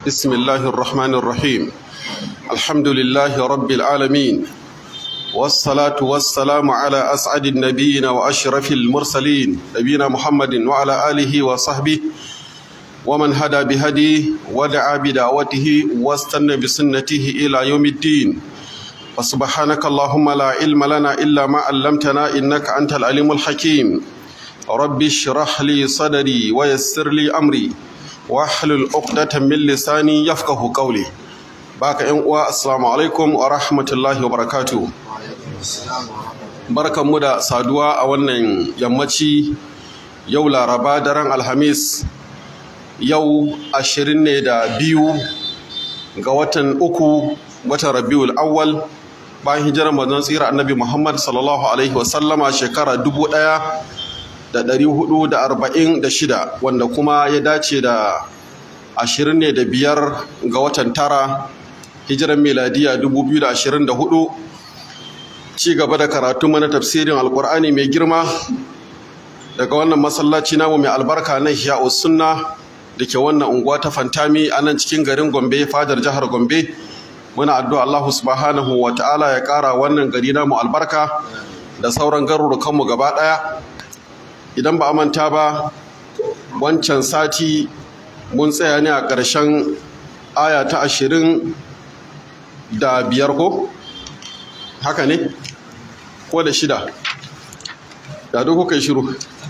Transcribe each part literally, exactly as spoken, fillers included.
بسم الله الرحمن الرحيم الحمد لله رب العالمين والصلاة والسلام على أسعد النبيين وأشرف المرسلين نبينا محمد وعلى آله وصحبه ومن هدى بهديه ودعا بدعوته واستنى بسنته إلى يوم الدين وسبحانك اللهم لا علم لنا إلا ما علمتنا إنك أنت العليم الحكيم رب اشرح لي صدري ويسر لي أمري واحلل عقدة من لساني يفقه قولي باك ان uwa assalamu alaikum wa rahmatullahi wa barakatuh barkanmu da saduwa a wannan yammaci yau laraba daren alhamis yau ashirin ne da biyu ga watan uku watan rabiul awwal bayan hijirar manzon tsira annabi muhammad sallallahu alaihi wasallama shekara dubu ɗaya da ɗari hudu da arba'in da shida wanda kuma ya dace da ashirin ne da biyar ga watan tara hijiran miladiya dubu biyu da ashirin da hudu ci gaba da karatu mana tafsirin alkur'ani mai girma daga wannan masallaci namu mai albarka na Ihya'us Sunna da ke wannan unguwa ta Fantami a nan cikin garin Gombe fadar jihar Gombe muna addu'a Allah subhanahu wa ta'ala ya ƙara wannan gari namu albarka da sauran garurukanmu gaba ɗaya. Idan ba a manta ba wancan sati mun tsaya ne a ƙarshen aya ta ashirin da biyar ko? Haka ne? Ko da shida? Da duk kuka yi shiru.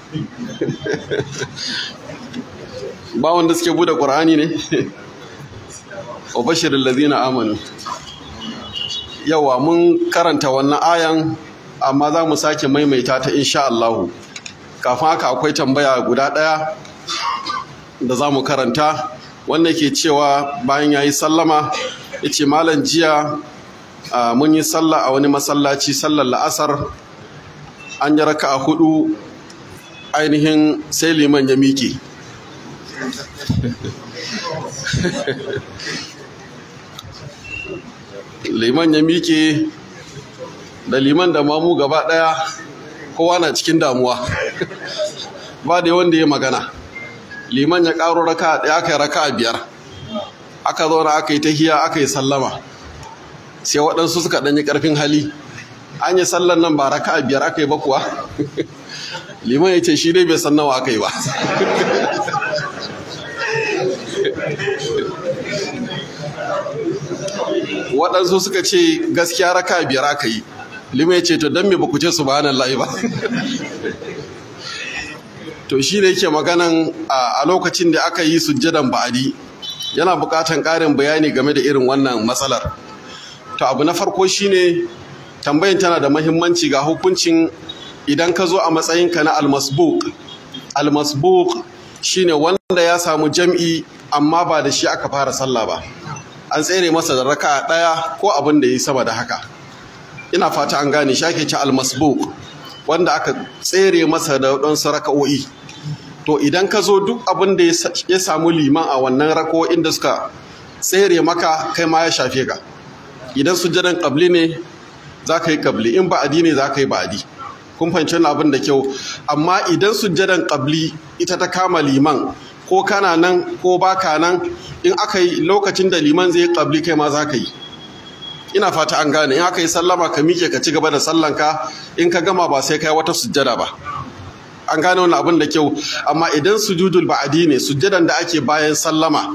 Ba wanda suke bude ƙur'ani ne? Wa bashirin lazina amanu. Yawa mun karanta wannan ayan amma za mu sake maimaita ta insha Allahu. Kafin haka akwai tambaya guda ɗaya da za mu karanta wanda ke cewa bayan ya yi sallama ya ce malam jiya mun yi sallah a wani masallaci sallar la'asar an yi raka a hudu ainihin sai liman ya miƙe liman ya miƙe da liman da mamu gaba ɗaya kowa na cikin damuwa ba da wanda ya magana liman ya karo raka ɗaya aka yi raka biyar aka zauna aka yi tahiya aka yi sallama sai waɗansu suka ɗanyi ƙarfin hali an yi sallan nan ba raka biyar aka yi ba kuwa liman ya ce shi dai bai san nawa aka yi ba waɗansu suka ce gaskiya raka biyar aka yi lima ya ce to don me ba ku ce subhanallahi ba to shi ne yake maganan a lokacin da aka yi sujjadan ba'adi yana buƙatan ƙarin bayani game da irin wannan matsalar to abu na farko shine tambayin tana da mahimmanci ga hukuncin idan ka zo a matsayinka na almasbuq almasbuq shine wanda ya samu jam'i amma ba da shi aka fara sallah ba an tsere masa da raka'a ɗaya ko abin da ya yi sama da haka ina fata an gane shi ake ci almasbuq wanda aka tsere masa da waɗansu raka'o'i to idan ka zo duk abin da ya samu liman a wannan raka'o'in da suka tsere maka kai ma ya shafe ka idan sujjadan qabli ne za ka yi qabli in ba'adi ne za ka yi ba'adi kun fahimci wannan abin da kyau amma idan sujjadan qabli ita ta kama liman ko kana nan ko baka nan in aka yi lokacin da liman zai yi qabli kai ma za ka yi ina fata an gane in aka yi sallama ka miƙe ka ci gaba da sallanka in ka gama ba sai kai wata sujjada ba an gane wannan abin da kyau amma idan sujudul ba'adi ne sujjadan da ake bayan sallama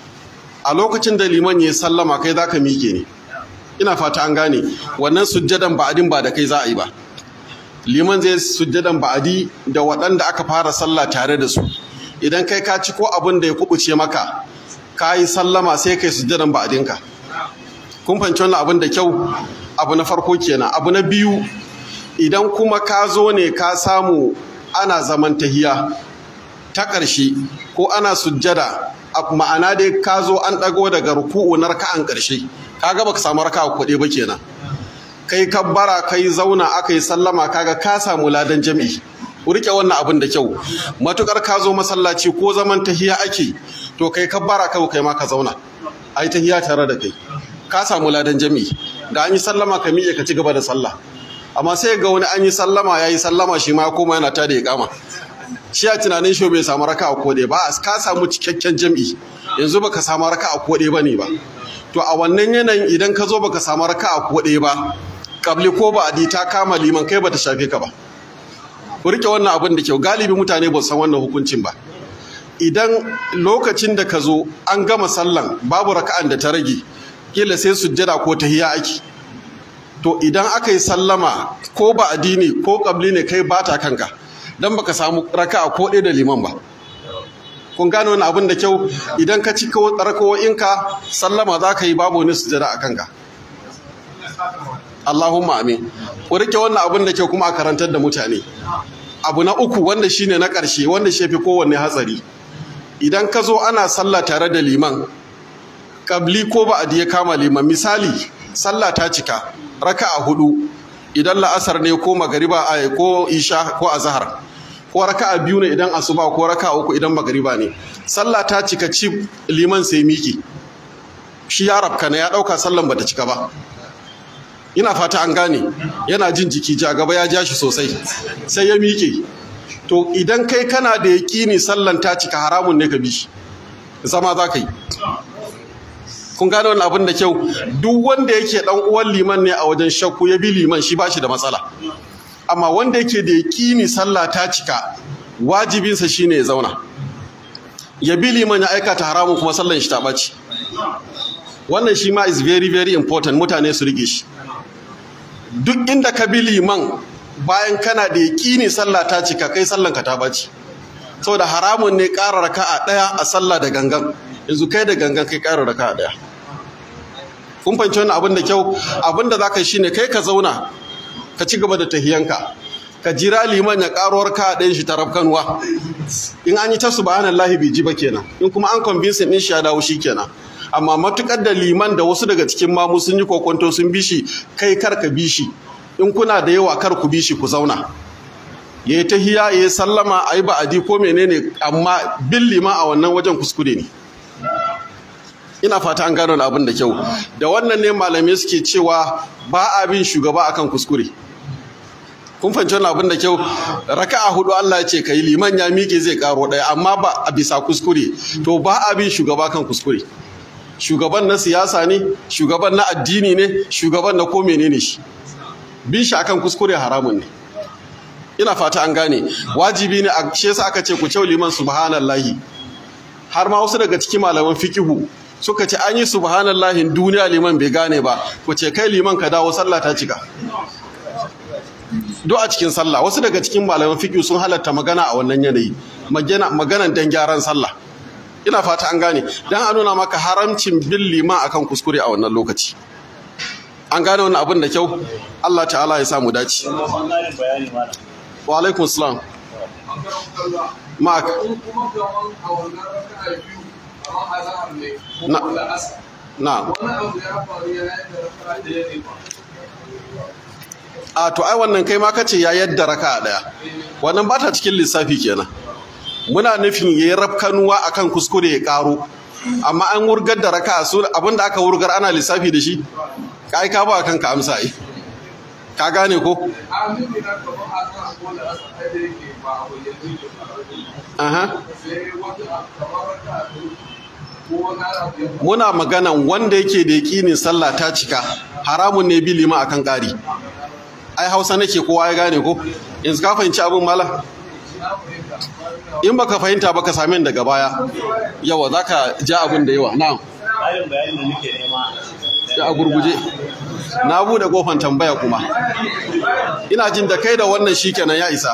a lokacin da liman ya sallama kai zaka miƙe ne ina fata an gane wannan sujjadan ba'adin ba da kai za a yi ba liman zai sujjadan ba'adi da waɗanda aka fara sallah tare da su idan kai ka ci ko abin da ya kubuce maka ka yi sallama sai kai sujjadan ba'adinka kun fahimci wannan abin da kyau abu na farko kenan abu na biyu idan kuma ka zo ne ka samu ana zaman tahiya ta ƙarshe ko ana sujjada ma'ana dai ka zo an ɗago daga ruku'u na raka'an ƙarshe kaga baka samu raka'a kuɗi ba kenan kai kabbara kai zauna aka yi sallama kaga ka samu ladan jami'i ku rike wannan abin da kyau matukar ka zo masallaci ko zaman tahiya ake to kai kabbara kai kai ma ka zauna ai tahiya tare da kai ka samu ladan jami'i da an yi sallama ka miƙe ka ci gaba da sallah amma sai ga wani an yi sallama ya yi sallama shi ma ya koma yana tada ya kama shi a tunanin shi bai samu raka'a ko dai ba ka samu cikakken jami'i yanzu baka samu raka'a ko ɗaya bane ba to a wannan yanayin idan ka zo baka samu raka'a ko ɗaya ba kabli ko ba'adi ta kama liman kai bata shafe ka ba. Ku rike wannan abin da kyau, galibi mutane ba su san wannan hukuncin ba. Idan lokacin da ka zo an gama sallan babu raka'an da ta rage kila sai sujjada ko tahiyya ake, to idan aka yi sallama ko ba'adi ne ko kabli ne kai bata kanka dan baka samu raka'a ko ɗaya da liman ba. Kun gane wannan abin da kyau, idan ka cika rakawoyinka sallama za ka yi babu wani sujjada a kanka. Allahumma amin. Ku rike wannan abin da kyau kuma a karantar da mutane. Abu na uku wanda shine na ƙarshe wanda shi fi kowanne hatsari, idan ka zo ana sallah tare da liman kabli ko ba'adi ya kama liman, misali sallah ta cika raka'a hudu, idan la'asar ne ko magariba ko isha ko azhar, ko raka'a biyu ne idan asuba ko raka'a uku idan magariba ne, sallah ta cika cif liman sai miki shi ya rabka ne ya dauka sallan bata cika ba. Ina fata an gane, yana jin jiki ja gaba ya ja shi sosai sai ya miƙe. To idan kai kana da yaƙini sallan ta cika haramun ne ka bi shi, zama za ka yi. Kun gane wannan abin da kyau, duk wanda yake dan uwan liman ne a wajen shakku ya bi liman shi ba shi da matsala, amma wanda yake da yaƙini sallah ta cika wajibinsa shine ya zauna, ya bi liman ya aikata haramun kuma sallan shi ta ɓaci. Wannan shi ma is very very important, mutane su rike shi. Duk inda ka bi liman bayan kana da yaƙini sallah ta cika kai sallan ka ta ɓaci, saboda haramun ne ƙara raka'a ɗaya a sallah da gangan. Yanzu kai da gangan kai ƙara raka'a ɗaya. Kun fahimci wannan abin da kyau, abin da za ka yi shine kai ka zauna ka ci gaba da tahiyanka, ka jira liman ya ƙaro raka'a ɗayan shi ta rafkanuwa. In an yi ta subhanallahi bai ji ba kenan, in kuma an convince ɗin shi ya dawo shi kenan. Amma matukar da liman da wasu daga cikin mamu sun yi kokonto sun bi shi, kai kar ka bi shi. In kuna da yawa kar ku bi shi, ku zauna. Ya yi tahiya ya yi sallama a yi ba'adi ko menene, amma bin liman a wannan wajen kuskure ne. Ina fata an gano abin da kyau. Da wannan ne malamai suke cewa ba a bin shugaba akan kuskure. Kun fahimci wannan abin da kyau, raka'a hudu Allah ya ce kai, liman ya miƙe zai karo ɗaya amma ba a bisa kuskure, to ba a bin shugaba kan kuskure. Shugaban na siyasa ne, shugaban na addini ne, shugaban na ko menene shi, bin shi akan kuskure haramun ne. Ina fata an gane, wajibi ne a shi yasa aka ce ku ce liman subhanallahi. Har ma wasu daga cikin malaman fikihu suka ce an yi subhanallahi duniya liman bai gane ba, ku ce kai liman ka dawo sallah ta cika. Do a cikin sallah wasu daga cikin malaman fikihu sun halatta magana a wannan yanayi, magana maganan dan gyaran sallah. Ina fata an gane, dan a nuna maka haramcin bin liman akan kuskure a wannan lokaci. An gane wannan abin da kyau, Allah ta'ala ya samu dace. Wa alaikum salam. Ma'ak. Na. Na. A to ai wannan kai ma kace ya yadda raka'a daya. Wannan ba ta cikin lissafi kenan. Muna nufin yayi rafkanuwa akan kuskure ya karo. Amma an wurgar da raka'a su abinda aka wurgar ana lissafi da shi. Kai ka ba kanka amsa ai. Ka gane ko? Aha. Muna maganan wanda yake da yakinin sallah ta cika, haramun ne bi lima akan ƙari. Ai Hausa nake kowa ya gane ko? Yanzu ka fahimci abin malam? In baka fahimta baka same ni daga baya. Yawa zaka ja abin da yawa. Na'am. Ƙarin bayani da nake nema. Da a gurguje. Na bude kofan tambaya kuma. Ina jin da kai da wannan shikenan ya isa.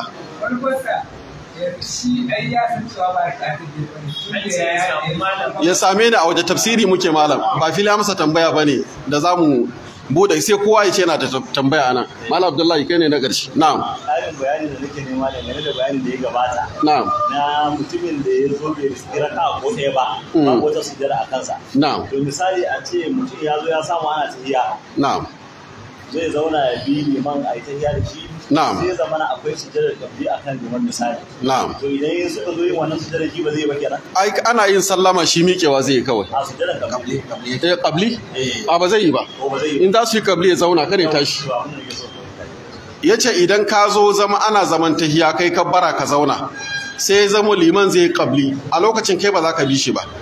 Ya same ni a waje tafsiri muke malam, ba fili masa tambaya bane da zamu bude sai kowa ya ce yana da tambaya nan. Malam Abdullahi kai ne na ƙarshe. Na'am. Ƙarin bayani da nake nema da game da bayanin da ya gabata. Na'am. Na mutumin da ya zo bai riski raka ko ɗaya ba, ba wata sujjada a kansa. Na'am. To misali a ce mutum ya zo ya samu ana tahiya. Na'am. Zai zauna ya bi liman a yi tahiya da shi. Na'am. Sai zamana akwai sujjadar kabli a kan liman misali. Na'am. To idan suka zo yin wannan sujjadar shi ba zai yi ba kenan. Ai ana yin sallama shi miƙewa zai yi kawai. A sujjadar kabli. Eh kabli? Eh. A ba zai yi ba. Ko ba zai yi. In za su yi kabli ya zauna kare tashi. To abin da nake so. Yace idan ka zo zama ana zaman tahiya kai ka bara ka zauna. Sai zama liman zai kabli a lokacin kai ba za ka bi shi ba.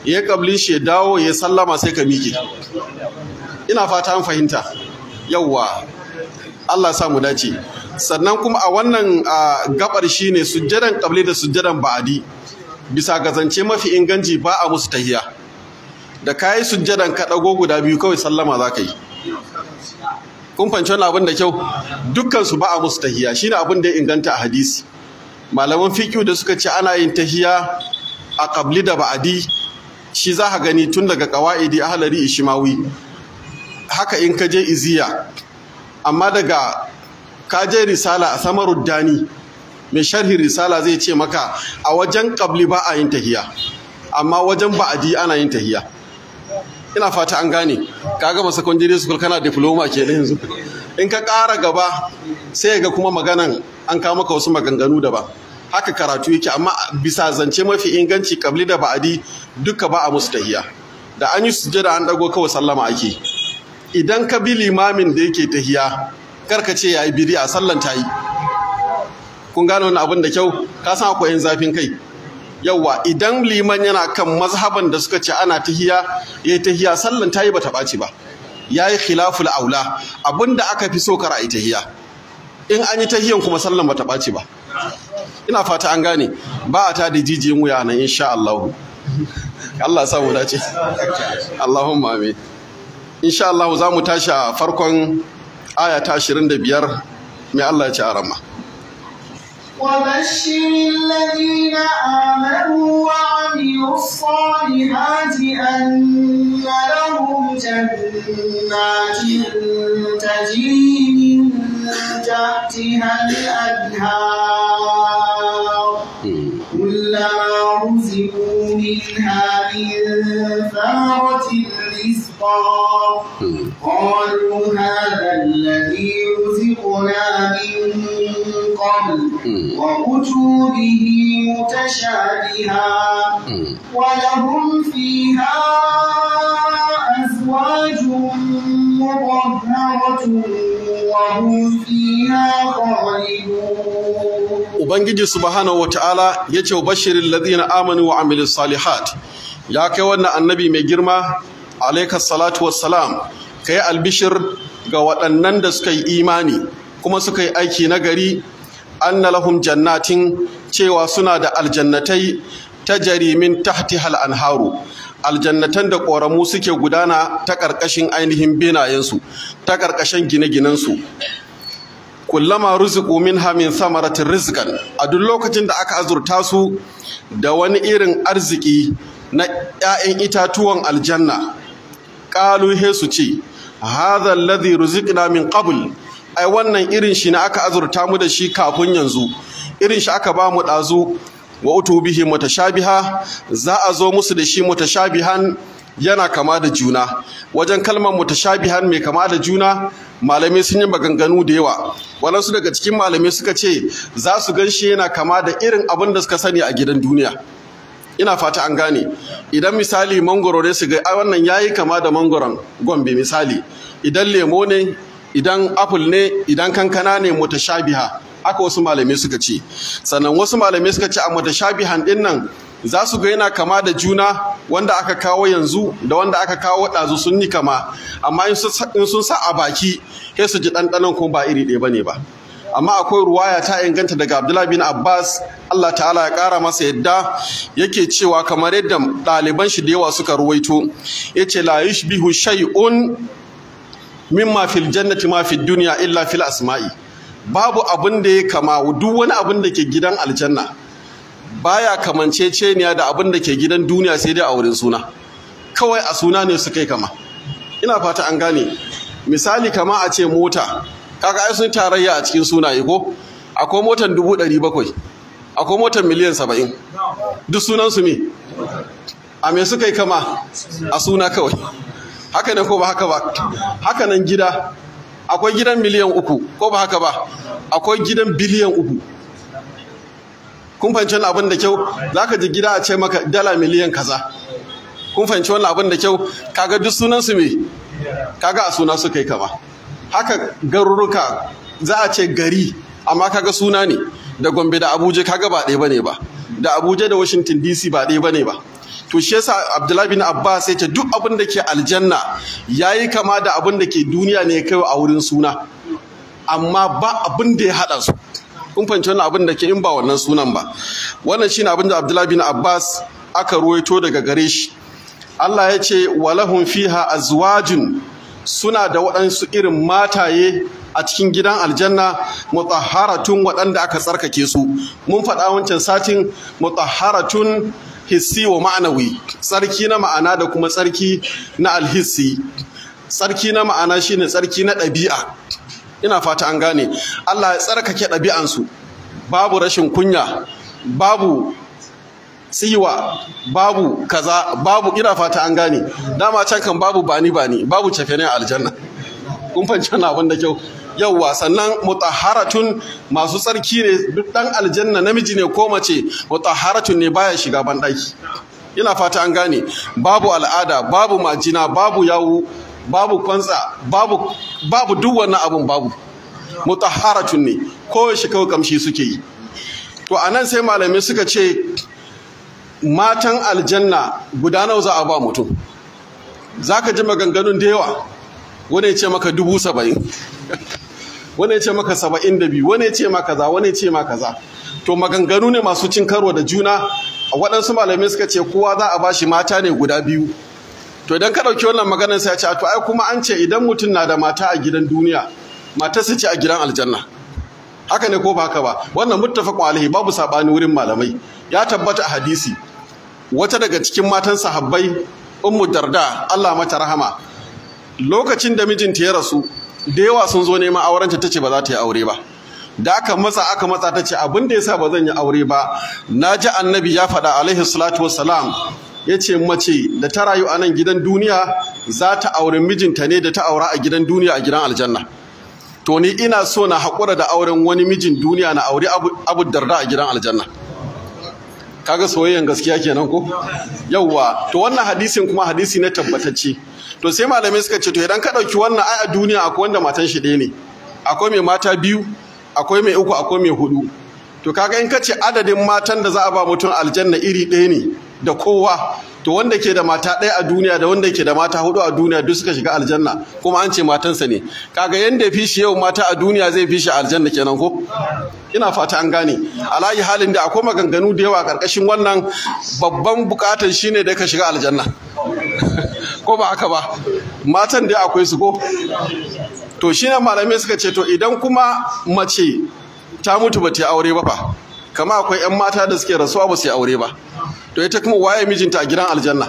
ya kablin shi ya dawo ya sallama sai ka miƙe. Ina fata an fahimta. Yawwa Allah ya samu dace. Sannan kuma a wannan gabar shine sujjadan qabli da sujjadan ba'adi bisa ga zance mafi inganci ba a musu tahiya. Da kayi sujjadan ka dago guda biyu kawai sallama za ka yi. Kun fahimci wannan abin da kyau? Dukkan su ba a musu tahiya shine abin da ya inganta a hadisi. Malaman fiqh da suka ce ana yin tahiya a qabli da ba'adi shi za ka gani tun daga qawaidi ahlari ishmawi. Haka in ka je iziya, amma daga ka je risala a samarud dani mai sharhi risala zai ce maka a wajen qabli ba a yin tahiya, amma wajen ba'adi ana yin tahiya. Ina fata an gane. Ka gama secondary school kana diploma ke da yanzu. In ka ƙara gaba sai ga kuma maganan an kawo maka wasu maganganu da ba. Haka karatu yake, amma bisa zance mafi inganci qabli da ba'adi duka ba a musu tahiya. Da an yi sujjada an dago kawai sallama ake. Idan ka bi limamin da yake tahiya karka ce yayi bid'a sallan ta yi. Kun gane wannan abin da kyau? Ka san akwai yin zafin kai. Yawwa idan liman yana kan mazhaban da suka ce ana tahiya yayi tahiya sallan ta yi bata ɓaci ba. Yayi khilaful aula, abinda aka fi so kar a yi tahiya. In an yi tahiyan kuma sallan bata ɓaci ba. Ina fata an gane. Ba a ta da jijiyin wuya nan insha Allah. Allah ya samu dace. Allahumma amin. Insha Allah za mu tashi a farkon aya ta ashirin da biyar mai Allah ya ce a rama. وبشر الذين آمنوا وعملوا الصالحات أن لهم جنات تجري من تحتها الأنهار كلما رزقوا منها من ثمرة رزقا قالوا هذا الذي رزقنا من قبل وأتوا به متشابها ولهم فيها أزواج مطهرة وهم فيها خالدون. Ubangiji subhanahu wata'ala ya ce bashirin ladina amanu wa amilus salihat, ya kai wannan annabi mai girma alaikas salatu wassalam, kai albishir ga waɗannan da suka yi imani kuma suka yi aiki nagari, anna lahum jannatin, cewa suna da aljannatai tajri min tahtiha al-anharu, aljannatan da ƙoramu suke gudana ta ƙarƙashin ainihin benayensu, ta ƙarƙashin gine-ginensu. Kullama ruziqu minha min thamaratir rizqan, a duk lokacin da aka azurta su da wani irin arziki na 'ya'yan itatuwan aljanna, qalu he su ce hadha alladhi ruziqna min qabl, ai wannan irin shi ne aka azurta mu da shi kafin yanzu, irin shi aka ba mu dazu. Wa utu bihi mutashabiha, za a zo musu da shi mutashabihan, yana kama da juna. Wajen kalmar mutashabihan mai kama da juna malamai sun yi maganganu da yawa. Waɗansu daga cikin malamai suka ce za su gan shi yana kama da irin abin da suka sani a gidan duniya. Ina fata an gane. Idan misali mangoro ne su ga ai wannan yayi kama da mangoron Gombe misali. Idan lemo ne, idan apple ne, idan kankana ne, mutashabiha. Haka wasu malamai suka ce. Sannan wasu malamai suka ce a mutashabihan din nan za su ga yana kama da juna, wanda aka kawo yanzu da wanda aka kawo ɗazu sun yi kama, amma in sun sa a baki sai su ji ɗanɗanon kuma ba iri ɗaya bane ba. Amma akwai ruwaya ta inganta daga Abdullah bin Abbas, Allah ta'ala ya ƙara masa yadda, yake cewa kamar yadda ɗaliban shi da yawa suka ruwaito, yace la yushbihu shay'un mimma fil jannati ma fid dunya illa fil asma'i. Babu abin da ya kama, duk wani abin da ke gidan aljanna baya kamanceceniya da abin da ke gidan duniya sai dai a wurin suna. Kawai a suna ne suka yi kama. Ina fata an gane. Misali kama a ce mota, kaga ai sun tarayya a cikin sunaye ko? Akwai motar dubu ɗari bakwai, akwai motar miliyan saba'in. Duk sunansu me? A me suka yi kama? A suna kawai. Haka ne ko ba haka ba? Haka nan gida. Akwai gidan miliyan uku ko ba haka ba? Akwai gidan biliyan uku. Kun fahimci wannan abin da kyau? Zaka ji gida a ce maka dala miliyan kaza. Kun fahimci wannan abin da kyau? Kaga duk sunan su me? Kaga a suna suka yi kama. Haka garuruka za a ce gari amma kaga suna ne. Da Gombe da Abuja kaga ba ɗaya bane ba. Da Abuja da Washington D C ba ɗaya bane ba. to shi yasa Abdullahi bin Abbas ya ce duk abin da ke aljanna yayi kama da abin da ke duniya ne kai a wurin suna amma ba abin da ya hada su kun fahimci wannan abin da ke in ba wannan sunan ba wannan shine abin da Abdullahi bin Abbas aka ruwaito daga gare shi Allah ya ce walahum fiha azwajun suna da waɗansu irin mataye a cikin gidan aljanna mutahharatun waɗanda aka tsarkake su mun faɗa wancan satin mutahharatun hissi wa ma'anawi tsarki na ma'ana da kuma tsarki na alhissi tsarki na ma'ana shine tsarki na ɗabi'a ina fata an gane Allah ya tsarkake ɗabi'ansu babu rashin kunya babu tsiwa babu kaza babu ina fata an gane dama can kan babu bani bani babu cefene aljanna kun fahimci wannan abin da kyau yauwa sannan mutahharatun masu tsarki ne duk dan aljanna namiji ne ko mace mutahharatun ne baya shiga bandaki ina fata an gane babu al'ada babu majina babu yawu babu kwantsa babu babu duk wannan abun babu mutahharatun ne ko shi kawai kamshi suke yi to anan sai malamai suka ce matan aljanna guda nawa za a ba mutum zaka ji maganganun da yawa wani ya ce maka dubu saba'in wani ya ce maka saba'in da biyu wani ya ce maka kaza wani ya ce maka kaza to maganganu ne masu cin karo da juna waɗansu malamai suka ce kowa za a bashi mata ne guda biyu to idan ka ɗauki wannan maganar sai ya ce to ai kuma an ce idan mutum na da mata a gidan duniya matarsa ce a gidan aljanna haka ne ko ba haka ba wannan muttafaqun alaihi babu sabani wurin malamai ya tabbata a hadisi wata daga cikin matan sahabbai ummu darda Allah mata rahama lokacin da mijinta ya rasu da yawa sun zo neman aurenta tace ba za ta yi aure ba da aka matsa aka matsa tace abin da yasa ba zan yi aure ba naji annabi ya faɗa alaihi salatu wassalam yace mace da ta rayu a nan gidan duniya za ta aure mijinta ne da ta aura a gidan duniya a gidan aljanna to ni ina so na haƙura da auren wani mijin duniya na aure abu darda a gidan aljanna kaga soyayyen gaskiya kenan ko yawwa to wannan hadisin kuma hadisi ne tabbatacce to sai malamai suka ce to idan ka dauki wannan ai a duniya akwai wanda matan shi ɗaya ne akwai mai mata biyu akwai mai uku akwai mai hudu to kaga in ka ce adadin matan da za a ba mutum aljanna iri ɗaya ne da kowa to wanda ke da mata ɗaya a duniya da wanda ke da mata hudu a duniya duk suka shiga aljanna kuma an ce matansa ne kaga yanda fi shi yau mata a duniya zai fi shi aljanna kenan ko ina fata an gane alayi halin da akwai maganganu da yawa karkashin wannan babban bukatar shine da ka shiga aljanna ko ba haka ba matan da akwai su ko to shine malamai suka ce to idan kuma mace ta mutu ba ta aure ba fa kama akwai yan mata da suke rasuwa ba su yi aure ba to ita kuma waye mijinta a gidan aljanna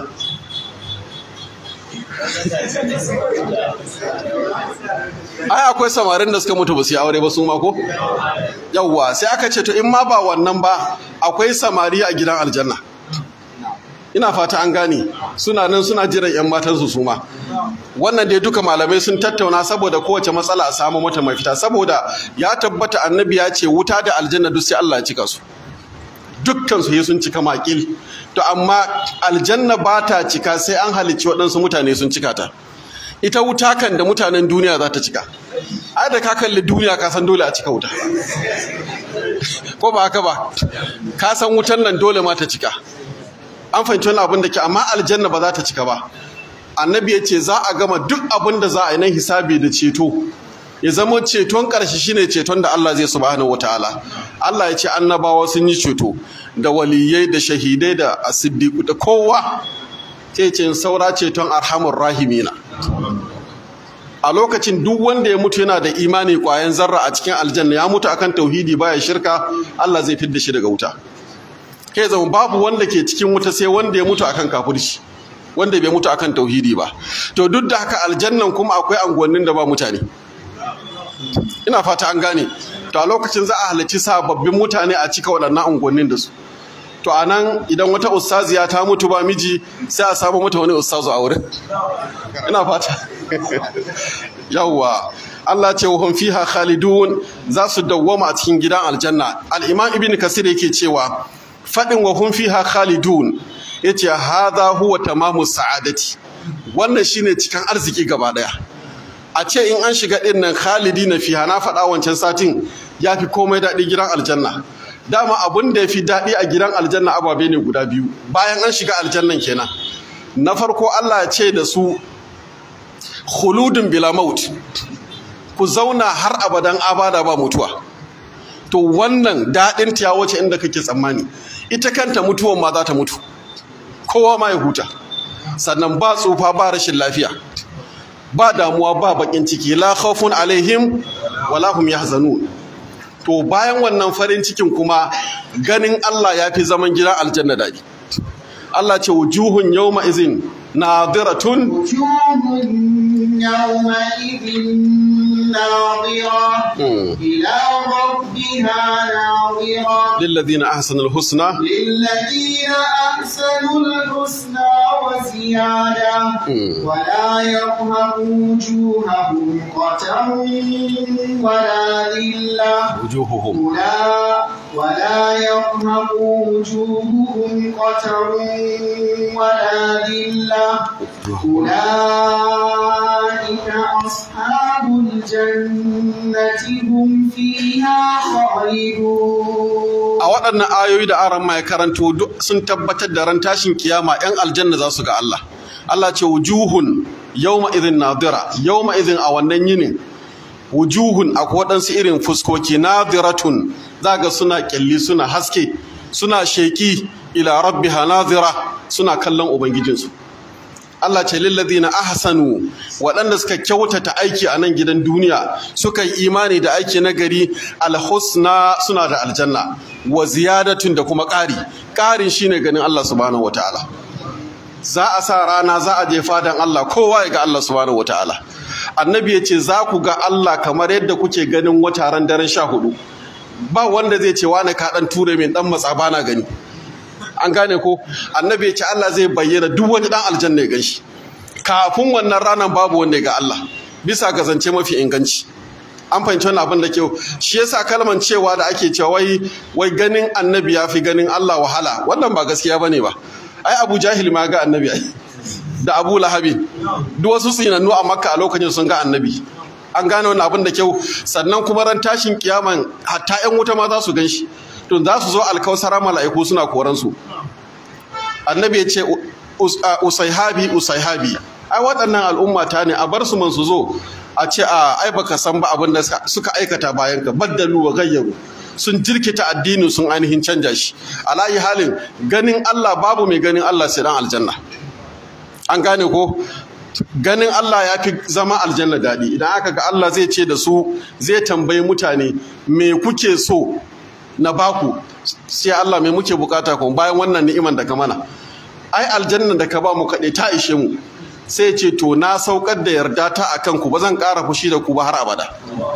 ai akwai samarin da suka mutu ba su yi aure ba su ma ko yawwa sai aka ce to in ma ba wannan ba akwai samari a gidan aljanna ina fata an gane suna nan suna jiran yan matansu su ma wannan dai duka malamai sun tattauna saboda kowace matsala a samu mata mafita saboda ya tabbata annabi ya ce wuta da aljanna duk sai Allah ya cika su dukkan su sun cika makil to amma aljanna ba ta cika sai an halicci waɗansu mutane sun cika ta ita wuta kan da mutanen duniya za ta cika ai da ka kalli duniya ka san dole a cika wuta ko ba haka ba ka san wutan nan dole ma ta cika an fahimci wani abin da ke amma aljanna ba za ta cika ba annabi ya ce za a gama duk abin da za a yi nan hisabi da ceto ya zama ceton ƙarshe shine ceton da Allah zai subhanahu wataala Allah ya ce annabawa sun yi ceto da waliyai da shahidai da asiddiqu da kowa sai ce saura ceton arhamur rahimina a lokacin duk wanda ya mutu yana da imani ƙwayan zarra a cikin aljanna ya mutu akan tauhidi baya shirka Allah zai fidda shi daga wuta kai zama babu wanda ke cikin wuta sai wanda ya mutu akan kafirci wanda bai mutu akan tauhidi ba to duk da haka aljannan kuma akwai anguwannin da ba mutane ina fata an gane to a lokacin za a halarci sababbin mutane a cika waɗannan unguwannin da su to a nan idan wata ustaziya ta mutu ba miji sai a samu mata wani ustazu a wurin ina fata yawwa Allah ce wa hum fiha khalidun za su dawwama a cikin gidan aljanna al-imam ibn kasir yake cewa fadin wa hum fiha khalidun yace hadha huwa tamamu sa'adati wannan shine cikin arziki gaba daya a ce in an shiga din nan khalidina fiha na faɗa wancan satin yafi komai daɗi gidan aljanna dama abin da ya fi daɗi a gidan aljanna ababe ne guda biyu bayan an shiga aljannan kenan. Na farko Allah ya ce da su khuludun bila maut, ku zauna har abadan abada ba mutuwa. To wannan daɗin ta wace inda kake tsammani. Ita kanta mutuwan ma za ta mutu, kowa ma ya huta, sannan ba tsufa ba rashin lafiya ba damuwa ba bakin ciki, la khawfun alaihim wala hum yahzanun. To bayan wannan farin cikin kuma ganin Allah ya fi zaman gidan aljanna daɗi. Allah ce wujuhun yawma izin nadiratun wujuhun yawma idhin nadira ila rabbiha nadira lilladhina ahsanul husna lilladhina ahsanul husna wa ziyada wa la yarhaqu wujuhahum qatarun wa la dhillah wujuhuhum wa la yarhaqu wujuhahum qatarun ولا ذلة أولئك أصحاب الجنة هم فيها خالدون. a waɗannan ayoyi da aran mai karanto sun tabbatar da ran tashin kiyama 'yan aljanna za su ga Allah. Allah ce wujuhun yawma idhin nadira, yawma idhin a wannan yinin wujuhun akwai waɗansu irin fuskoki nadiratun, zaga suna kyalli suna haske suna sheki ila rabbiha nazira, suna kallon ubangijinsu. Allah ce lillazina ahsanu, waɗanda suka kyautata aiki a nan gidan duniya suka yi imani da aiki na gari, alhusna suna da aljanna wa ziyadatun da kuma ƙari. Ƙarin shine ganin Allah subhanahu wataala. Za a sa rana za a je fadan Allah, kowa ya ga Allah subhanahu wataala. Annabi ya ce za ku ga Allah kamar yadda kuke ganin wata ran daren sha hudu. Ba wanda zai ce wani ka ɗan ture min ɗan matsa bana gani. An gane ko? Annabi ya ce Allah zai bayyana duk wani dan aljanna ya ganshi. Kafin wannan ranar babu wanda ya ga Allah, bisa ga zance mafi inganci. An fahimci wannan abin da kyau. Shi yasa kalman cewa da ake cewa wai wai ganin annabi ya fi ganin Allah wahala, wannan ba gaskiya bane ba. Ai Abu Jahil ma ga annabi ai. Da Abu Lahabi. Duk wasu tsinannu a Makka a lokacin sun ga annabi. An gane wannan abin da kyau. Sannan kuma ran tashin kiyaman hatta ƴan wuta ma za su ganshi. To za su zo alkausara mala'iku suna koransu. Annabi ya ce usaihabi usaihabi, ai waɗannan al'ummata ne, a bar su man su zo. A ce a ai baka san ba abin da suka aikata bayan ka, baddalu wa gayyaru, sun jirkita addini sun ainihin canja shi. Alayi halin ganin Allah babu mai ganin Allah sai dan aljanna. An gane ko? Ganin Allah ya fi zama aljanna daɗi. Idan aka ga Allah zai ce da su, zai tambayi mutane me kuke so na baku, sai Allah mai muke bukata ku bayan wannan ni'iman da ka mana. Ai aljanna da ka ba mu kaɗai ta ishe mu. Sai ce to na saukar da yarda ta akan ku, ba zan ƙara fushi da ku ba har abada.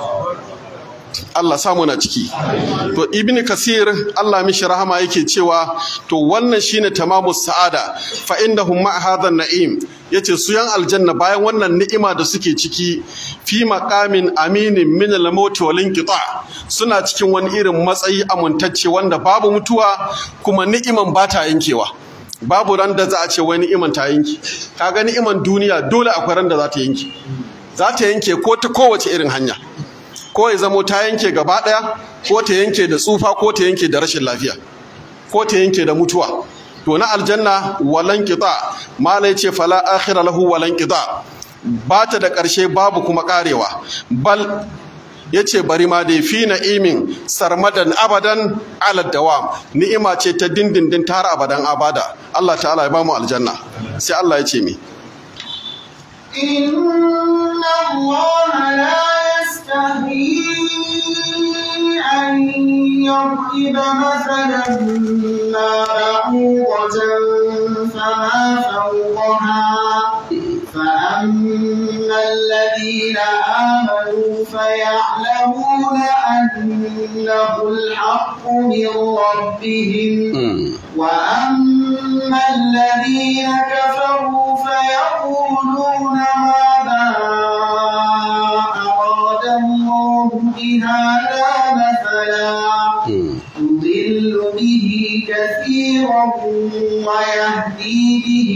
Allah samu na ciki. To Ibn Kasir Allah mishi rahama yake cewa to wannan shine tamamus sa'ada fa indahum ma hadha na'im, yace su yan aljanna bayan wannan ni'ima da suke ciki fi maqamin aminin min al-maut wal inqita, suna cikin wani irin matsayi amuntacce wanda babu mutuwa kuma ni'iman ba ta yankewa. Babu ran da za a ce wani ni'iman ta yanki. Kaga ni'iman duniya dole akwai ran da za ta yanki. Za ta yanke ko ta kowace irin hanya. Ko ya zamo ta yanke gaba ɗaya, ko ta yanke da tsufa, ko ta yanke da rashin lafiya, ko ta yanke da mutuwa. To na aljanna walan qita, malai ce fala akhira lahu walan qita, ba ta da ƙarshe babu kuma ƙarewa. Bal yace bari ma dai fi na'imin sarmadan abadan ala dawam, ni'ima ce ta dindindin tar abadan abada. Allah ta'ala ya ba mu aljanna. Sai Allah ya ce mi inna Allah la يستحيي أن يضرب مثلا ما بعوضة فما فوقها فأما الذين آمنوا فيعلمون أنه الحق من ربهم وأما الذين كفروا فيقولون ماذا الله بهذا مثلا يضل به كثيرا ويهدي به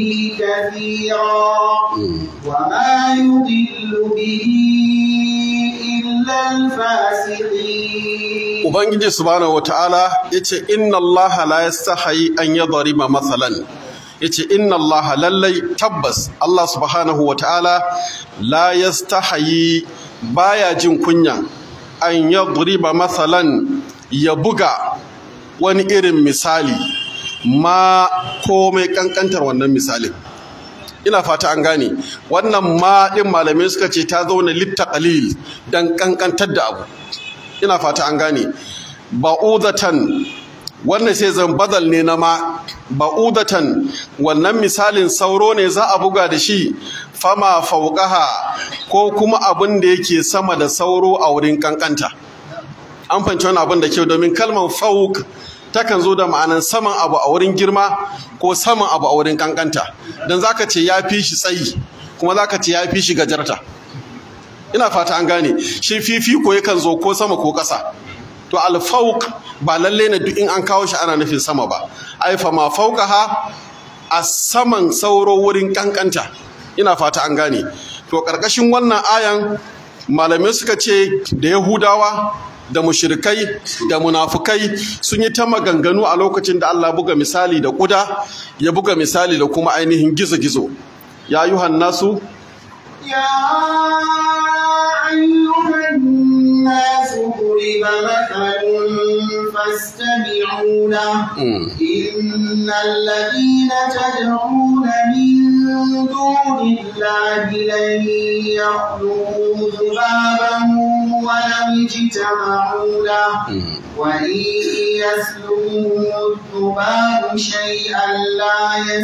كثيرا وما يضل به إلا الفاسقين. Ubangiji subhanahu wataala yace inna Allah la yastahi an yadriba mathalan, yace inna Allah lallai tabbas Allah subhanahu wataala la yastahi baya jin kunya an yadriba mathalan ya buga wani irin misali ma komai kankantar wannan misalin. Ina fata an gane wannan ma din malamai suka ce ta zauna littaqalil dan kankantar da abu. Ina fata an gane ba'udatan wannan sai zan badal ne na ma ba'udatan wannan misalin sauro ne za a buga da shi fama fauqaha ko kuma abin da yake sama da sauro a wurin kankanta. An fahimci wani abin da kyau domin kalmar fauq takan zo da ma'anan saman abu a wurin girma ko saman abu a wurin kankanta. Dan zaka ce ya fi shi tsayi kuma zaka ce ya fi shi gajarta. Ina fata an gane shi fifiko yakan zo ko sama ko ƙasa. To alfauq ba lalle ne duk in an kawo shi ana nufin sama ba. Ai fa ma fauqaha a saman sauro wurin kankanta. Ina fata an gane. To karkashin wannan ayan malamai suka ce da Yahudawa da mushrikai da munafukai sun yi ta maganganu a lokacin da Allah buga misali da kuda ya buga misali da kuma ainihin gizo-gizo. Ya ayyuhan nasu يا أيها الناس ضرب مثل فاستمعوا له إن الذين تدعون من دون الله لن يخلقوا ذبابا ولو اجتمعوا له وإن يسلبهم الذباب شيئا لا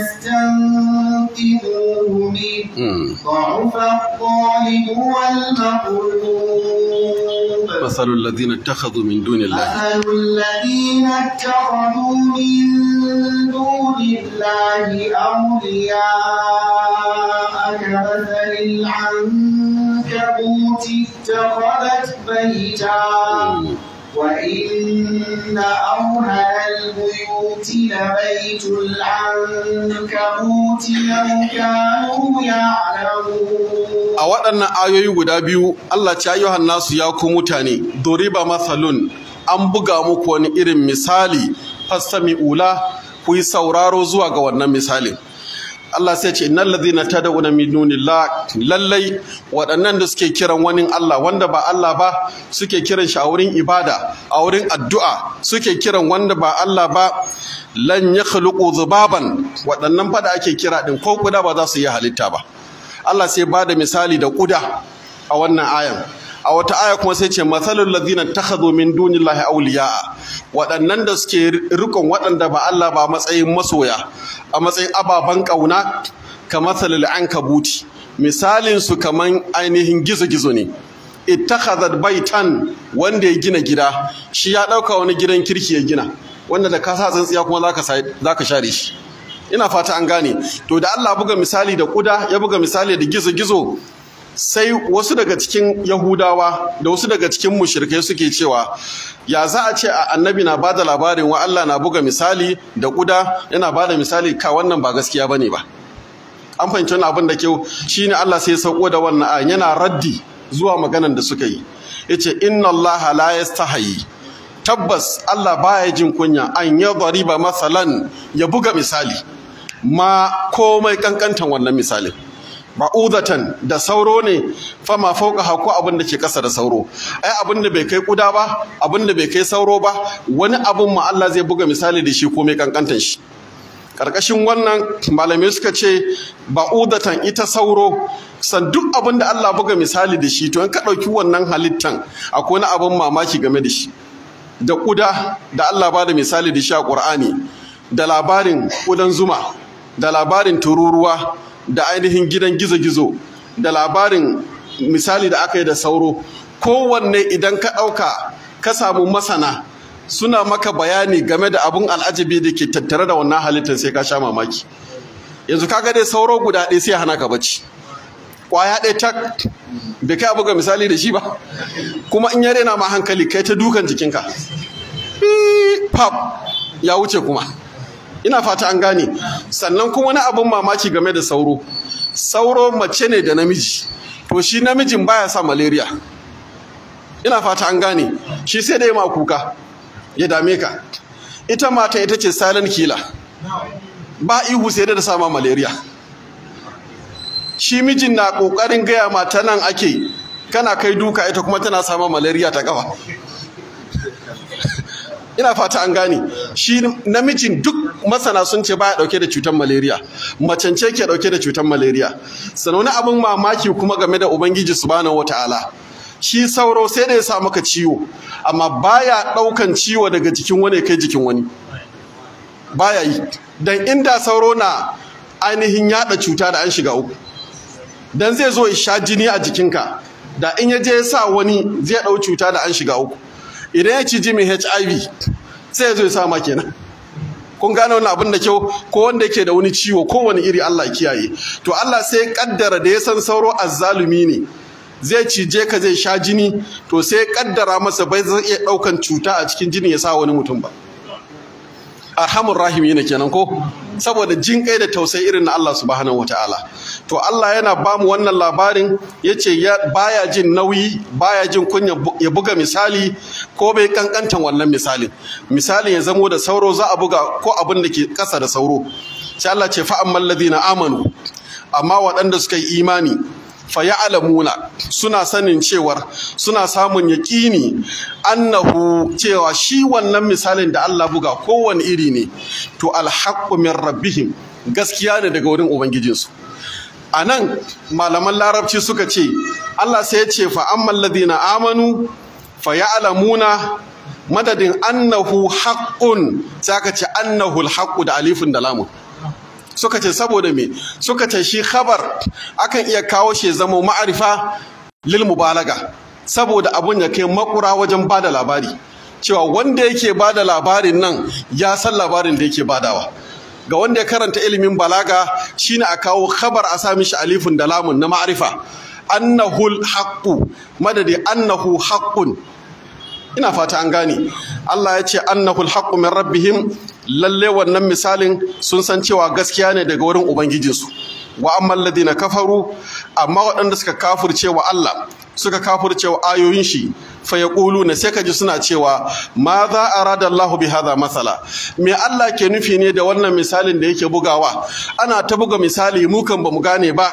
يستنقذوه منه ضعف الطالب والمطلوب. مثل الذين اتخذوا من دون الله مثل الذين اتخذوا من دون الله أولياء كمثل العنكبوت اتخذت بيتا وإن أوهن البيوت لبيت العنكبوت لو كانوا يعلمون. a waɗannan ayoyi guda biyu Allah ce ayyuhan nasu ya ku mutane duriba mathalun an buga muku wani irin misali fastami'ula ku yi sauraro zuwa ga wannan misalin. Allah sai ce innal ladhina tad'una min dunillah lallai waɗannan da suke kiran wani Allah wanda ba Allah ba suke kiran shi a wurin ibada a wurin addu'a suke kiran wanda ba Allah ba lan yakhluqu dhubaban waɗannan fada ake kira din ko kuda ba za su yi halitta ba. Allah sai ba da misali da kuda a wannan ayan a wata aya kuma sai ce mathalul ladhina takhadhu min dunillahi awliya waɗannan da suke rikon waɗanda ba Allah ba matsayin masoya a matsayin ababan kauna kamathalil ankabuti misalin su kaman ainihin gizo-gizo ne ittakhadhat baitan wanda ya gina gida shi ya dauka wani gidan kirki ya gina wanda da ka sa tsantsiya kuma zaka zaka share shi. Ina fata an gane to da Allah buga misali da kuda ya buga misali da gizo-gizo sai wasu daga cikin Yahudawa da wasu daga cikin mushrikai suke cewa ya za a ce a annabi na bada labarin wa Allah na buga misali da kuda yana bada misali ka wannan ba gaskiya bane ba. An fahimci wannan abin da kyau shine Allah sai ya sauko da wannan ayan yana raddi zuwa maganan da suka yi yace inna Allah la yastahi tabbas Allah baya jin kunya an yadriba masalan ya buga misali ma komai kankantan wannan misalin ba'udatan da sauro ne fama fauka ko abin da ke kasa da sauro ai abin da bai kai kuda ba abin da bai kai sauro ba wani abin ma Allah zai buga misali da shi komai kankantan shi. Karkashin wannan malamai suka ce ba'udatan ita sauro san duk abin da Allah buga misali da shi to in ka dauki wannan halittan akwai wani abin mamaki game da shi. Da kuda da Allah ba da misali da shi a Qur'ani da labarin kudan zuma da labarin tururuwa da ainihin gidan gizo-gizo da labarin misali da aka yi da sauro kowanne idan ka ɗauka ka samu masana suna maka bayani game da abun al'ajabi da ke tattare da wannan halittar sai ka sha mamaki. Yanzu kaga dai sauro guda ɗaya sai hana ka bacci kwaya ɗaya tak bai kai abu ga misali da shi ba kuma in ya rena ma hankali kai ta dukan jikinka pap ya wuce kuma. Ina fata an gane sannan kuma wani abin mamaki game da sauro sauro mace ne da namiji to shi namijin baya sa malaria ina fata an gane shi sai dai ma kuka ya dame ka. Ita mata ita ce silent killer, ba ihu sai da sama malaria. Shi mijin na kokarin gaya mata nan ake kana kai duka, ita kuma tana sama malaria ta kafa. Ina fata an gane shi namijin duk masana sun ce baya dauke da cutar malaria, macen ce ke dauke da cutar malaria. Sannan wani abin mamaki kuma game da Ubangiji subhanahu wataala, shi sauro sai da ya sa maka ciwo amma baya daukan ciwo daga jikin wani kai jikin wani, baya yi. Dan inda sauro na ainihin yada cuta da an shiga uku, dan zai zo ya sha jini a jikinka, da in ya je ya sa wani zai dau cuta da an shiga uku. Idan ya ci mai H I V sai ya zo ya sama kenan. Kun gane wannan abin da kyau, ko wanda yake da wani ciwo ko wani iri Allah ya kiyaye. To Allah sai ya kaddara da ya san sauro azzalumi ne, zai cije ka zai sha jini, to sai ya kaddara masa bai zai iya daukan cuta a cikin jini ya sa wani mutum ba. Arhamur rahimi ne kenan ko, saboda jin kai da tausayi irin na Allah subhanahu wataala. To Allah yana bamu wannan labarin yace ya baya jin nauyi, baya jin kunya ya buga misali ko bai kankantan wannan misalin. Misalin ya zamo da sauro za a buga ko abin da ke kasa da sauro. Sai Allah ce fa ammal ladina amanu, amma waɗanda suka yi imani fa ya'lamuna, suna sanin cewar suna samun yaƙini annahu, cewa shi wannan misalin da Allah buga kowane iri ne, to alhaqqu min rabbihim, gaskiya ne daga wurin ubangijinsu. Anan malaman larabci suka ce Allah sai ya ce fa ammal ladina amanu fa ya'lamuna, madadin annahu haqqun sai aka ce annahu alhaqqu da alifin da lamun. Suka ce saboda me? Suka ce shi khabar akan iya kawo shi zama ma'arifa lil mubalaga, saboda abun ya kai makura wajen bada labari, cewa wanda yake bada labarin nan ya san labarin da yake badawa. Ga wanda ya karanta ilimin balaga shine a kawo khabar a sa mishi alifin da lamun na ma'arifa, annahul haqqu madadi annahu haqqun. Ina fata an gane. Allah ya ce annahul haqqu min rabbihim, lalle wannan misalin sun san cewa gaskiya ne daga wurin ubangijinsu. Wa ammal ladina kafaru, amma waɗanda suka kafirce wa Allah, suka kafirce wa ayoyin shi, fa yaquluna, sai kaji suna cewa ma za arada Allahu bi hadha masala, me Allah ke nufi ne da wannan misalin da yake bugawa? Ana ta buga misali mu kan bamu gane ba.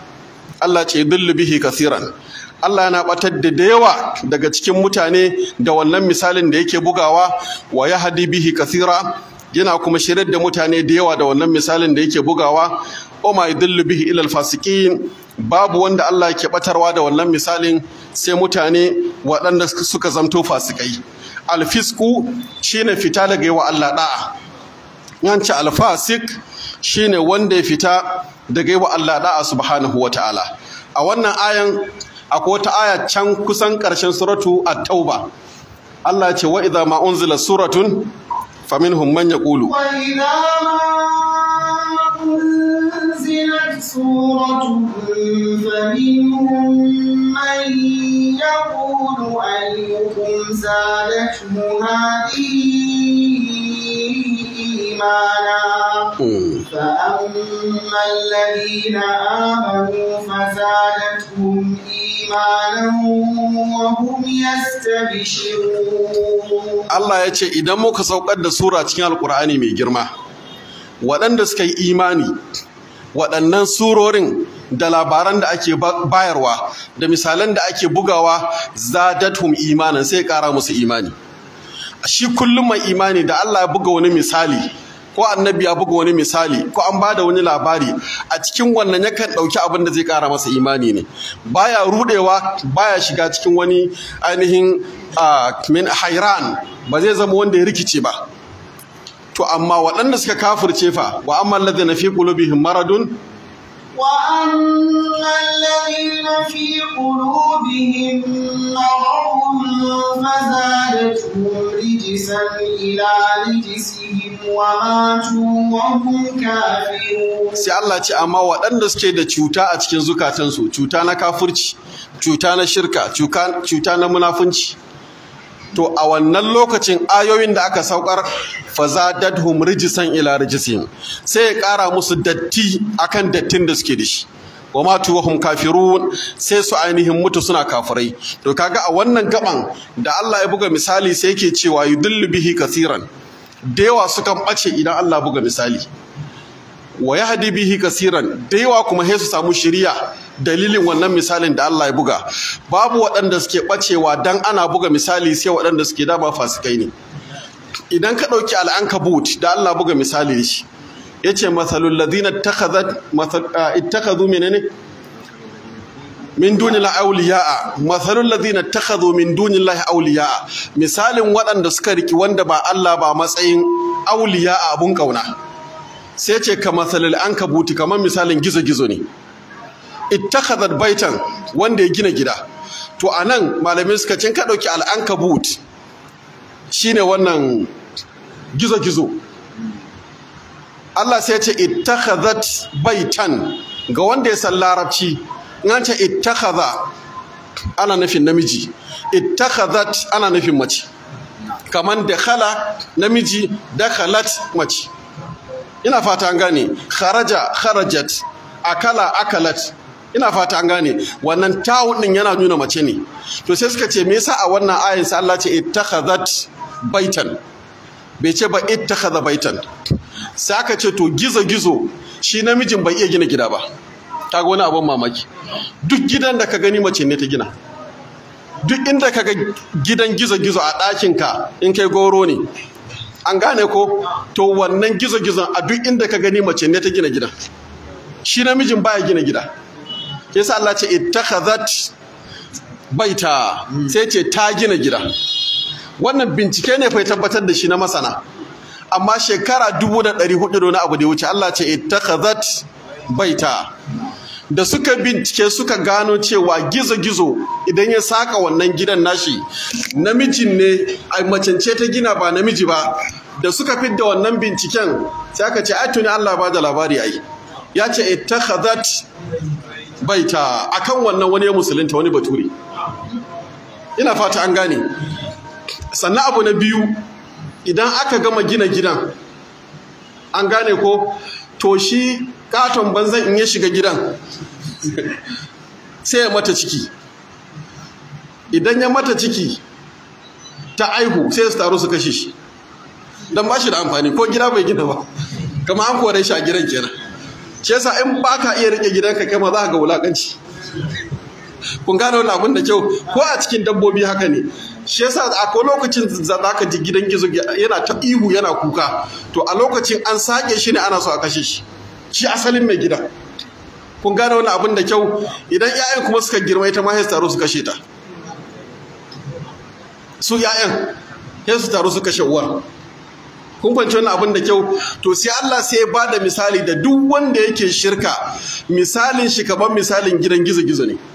Allah ce dillu bihi kasiran, Allah yana batar da da yawa daga cikin mutane da wannan misalin da yake bugawa, wa yahdi bihi kasira, yana kuma shirar da mutane da yawa da wannan misalin da yake bugawa. O ma yadullu bihi ilal fasiqin, babu wanda Allah yake batarwa da wannan misalin sai mutane waɗanda suka zamto fasikai. Alfisku shine fita daga yawa Allah da'a. Yanci alfasik shine wanda ya fita daga yawa Allah da'a subhanahu wataala. A wannan ayan akwai wata aya can kusan ƙarshen suratu at-tauba. Allah ya ce wa idza ma unzila suratun faminhum man yaqulu wa idza ma unzilat suratun faminhum man yaqulu ayyukum zadathu hadhihi imana فأما الذين آمنوا فزادتهم إيمانا وهم يستبشرون. Allah ya ce idan muka saukar da sura cikin Alƙur'ani mai girma, waɗanda suka yi imani, waɗannan surorin da labaran da ake bayarwa da misalan da ake bugawa, zadathum imanan, sai ƙara musu imani. Shi kullum mai imani da Allah ya buga wani misali ko annabi ya buga wani misali ko an bada wani labari, a cikin wannan yakan dauki abin da zai kara masa imani ne, baya rudewa, baya shiga cikin wani ainihin min hairan, ba zai zama wanda ya rikice ba. To amma waɗanda suka kafirce fa, wa amma alladhina fi qulubihim maradun وأما الذين في قلوبهم مرض فزادتهم رجسا إلى رجسهم وماتوا وهم كافرون. sai Allah ce amma waɗanda suke da cuta a cikin zukatansu, cuta na kafirci, cuta na shirka, cuta na munafunci, to a wannan lokacin ayoyin da aka saukar fazadadhum rijsan ila rijsihim, sai ya ƙara musu datti akan dattin da suke da shi. wa matu wa hum kafirun sai su ainihin mutu suna kafirai. To kaga a wannan gaban da Allah ya buga misali sai yake cewa yudillu bihi kasiran, da yawa sukan bace idan Allah buga misali, wa yahdi bihi kasiran, da yawa kuma sai su samu shiriya dalilin wannan misalin da Allah ya buga. Babu waɗanda suke bacewa dan ana buga misali sai waɗanda suke dama fasikai ne. Idan ka ɗauki al'ankabut da Allah buga misali shi, ya ce matsalul ladina ittakhadhu menene min dunillahi awliya'a, matsalul ladina ittakhadhu min dunillahi awliya'a, misalin waɗanda suka riki wanda ba Allah ba matsayin awliya'a abun kauna. Sai ce ka matsalul ankabuti, kamar misalin gizo-gizo ne. Ittakhadhat baitan, wanda ya gina gida. To anan malamai suka ce ka ɗauki al'ankabut shine wannan gizo-gizo. Allah sai ya ce ittakhadhat baitan, ga wanda ya san larabci in an ce ittakhadha ana nufin namiji, ittakhadhat ana nufin mace. Kaman dakhala namiji, dakhalat mace. Ina fata an gane. Kharaja kharajat, akala akalat. Ina fata an gane. Wannan ta'un din yana nuna mace ne. To sai suka ce me yasa a wannan ayin sai Allah ce ittakhadhat baitan, bai ce ba ittakhadha baitan. Sai aka ce to gizo-gizo shi namijin bai iya gina gida ba. Kaga wani abin mamaki. Duk gidan da ka gani mace ne ta gina. Duk inda ka ga gidan gizo-gizo a ɗakinka in kai goro ne, an gane ko? To wannan gizo-gizon a duk inda ka gani mace ne ta gina gida. Shi namijin baya gina gida. Yasa Allah ce ittakhadhat baita, sai ce ta gina gida. Wannan bincike ne fa tabbatar da shi na masana. Amma shekara dubu da ɗari hudu da wani abu da ya wuce Allah ce ittakhadhat baita. Da suka bincike suka gano cewa gizo-gizo idan ya saka wannan gidan nashi namijin ne, a macence ta gina ba namiji ba. Da suka fidda wannan binciken sai aka ce ai tuni Allah ba da labari ai. Ya ce ittakhadhat baita, akan wannan wani ya musulunta, wani bature. Ina fata an gane. Sannan abu na biyu, idan aka gama gina gidan, an gane ko, to shi katon banzan in ya shiga gidan sai ya mata ciki. Idan ya mata ciki ta aihu sai su taru su kashe shi, don ba shi da amfani, ko gida bai gina ba, kama an kore shi a gidan kenan. Shi yasa in ba ka iya rike gidanka kai ma za ka ga wulakanci. Kun gane wannan abin da kyau, ko a cikin dabbobi haka ne. Shi yasa akwai lokacin da zaka ji gidan gizo yana ta ihu yana kuka, to a lokacin an sake shi ne ana so a kashe shi, shi asalin mai gida. Kun gane wannan abin da kyau. Idan 'ya'yan kuma suka girma ita ma sai su taro su kashe ta, su 'ya'yan sai su taro su kashe uwar. Kun fahimci wannan abin da kyau. To sai Allah sai ya bada misali da duk wanda yake shirka, misalin shi kamar misalin gidan gizo-gizo ne.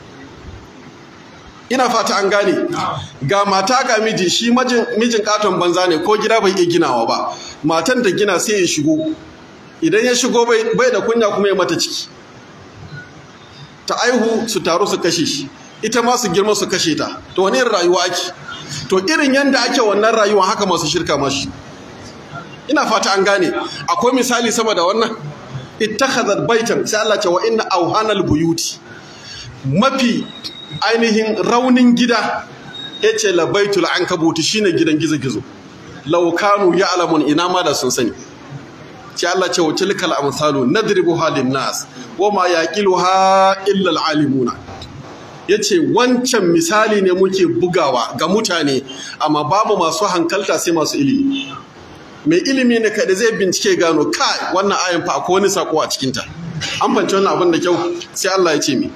Ina fata an gane. Ga mata ga miji, shi mijin katon banza ne, ko gida bai iya ginawa ba. Matan ta gina sai ya shigo, idan ya shigo bai da kunya kuma ya mata ciki, ta aihu su taru su kashe shi, ita ma su girma su kashe ta. To wani irin rayuwa ake? To irin yanda ake wannan rayuwa haka masu shirka mashi. Ina fata an gane. Akwai misali sama da wannan. Ittakhadhat baitan, sai Allah ce wa inna awhanal buyuti, mafi ainihin raunin gida yace la baitul ankabuti, shine gidan gizo-gizo. Law kanu ya'lamun, ina ma da sun sani. Sai Allah ce wa tilkal amsalu nadribuha lin-nas wa ma yaqiluha illa al-alimuna. Yace wancan misali ne muke bugawa ga mutane, amma babu masu hankalta sai masu ilimi. Mai ilimi ne kada zai bincike gano kai wannan ayan fa akwai wani sako a cikin ta. An fahimci wannan abin da kyau. Sai Allah ya ce mi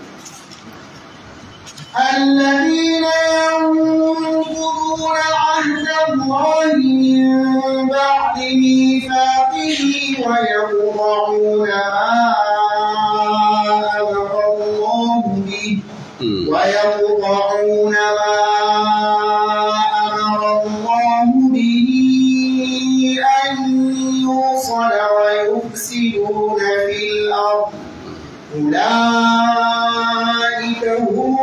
الذين ينقضون عهد الله من بعد ميثاقه ويقطعون ما أمر الله به ويقطعون ما أمر الله به أن يوصل ويفسدون في الأرض أولئك هم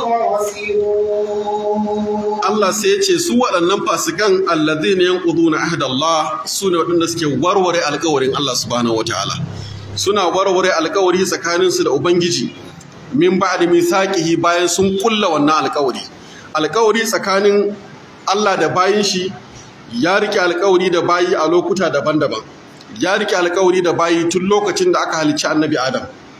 الخاسرون. Allah sai ya ce su waɗannan fasikan alladhina yanquduna ahdallah, su ne waɗanda suke warware alƙawarin Allah subhanahu wataala. suna warware alƙawari tsakaninsu da ubangiji min ba'di mithaqihi bayan sun kulla wannan alƙawari alƙawari tsakanin Allah da bayin shi ya rike alƙawari da bayi a lokuta daban-daban ya rike alƙawari da bayi tun lokacin da aka halicci annabi Adam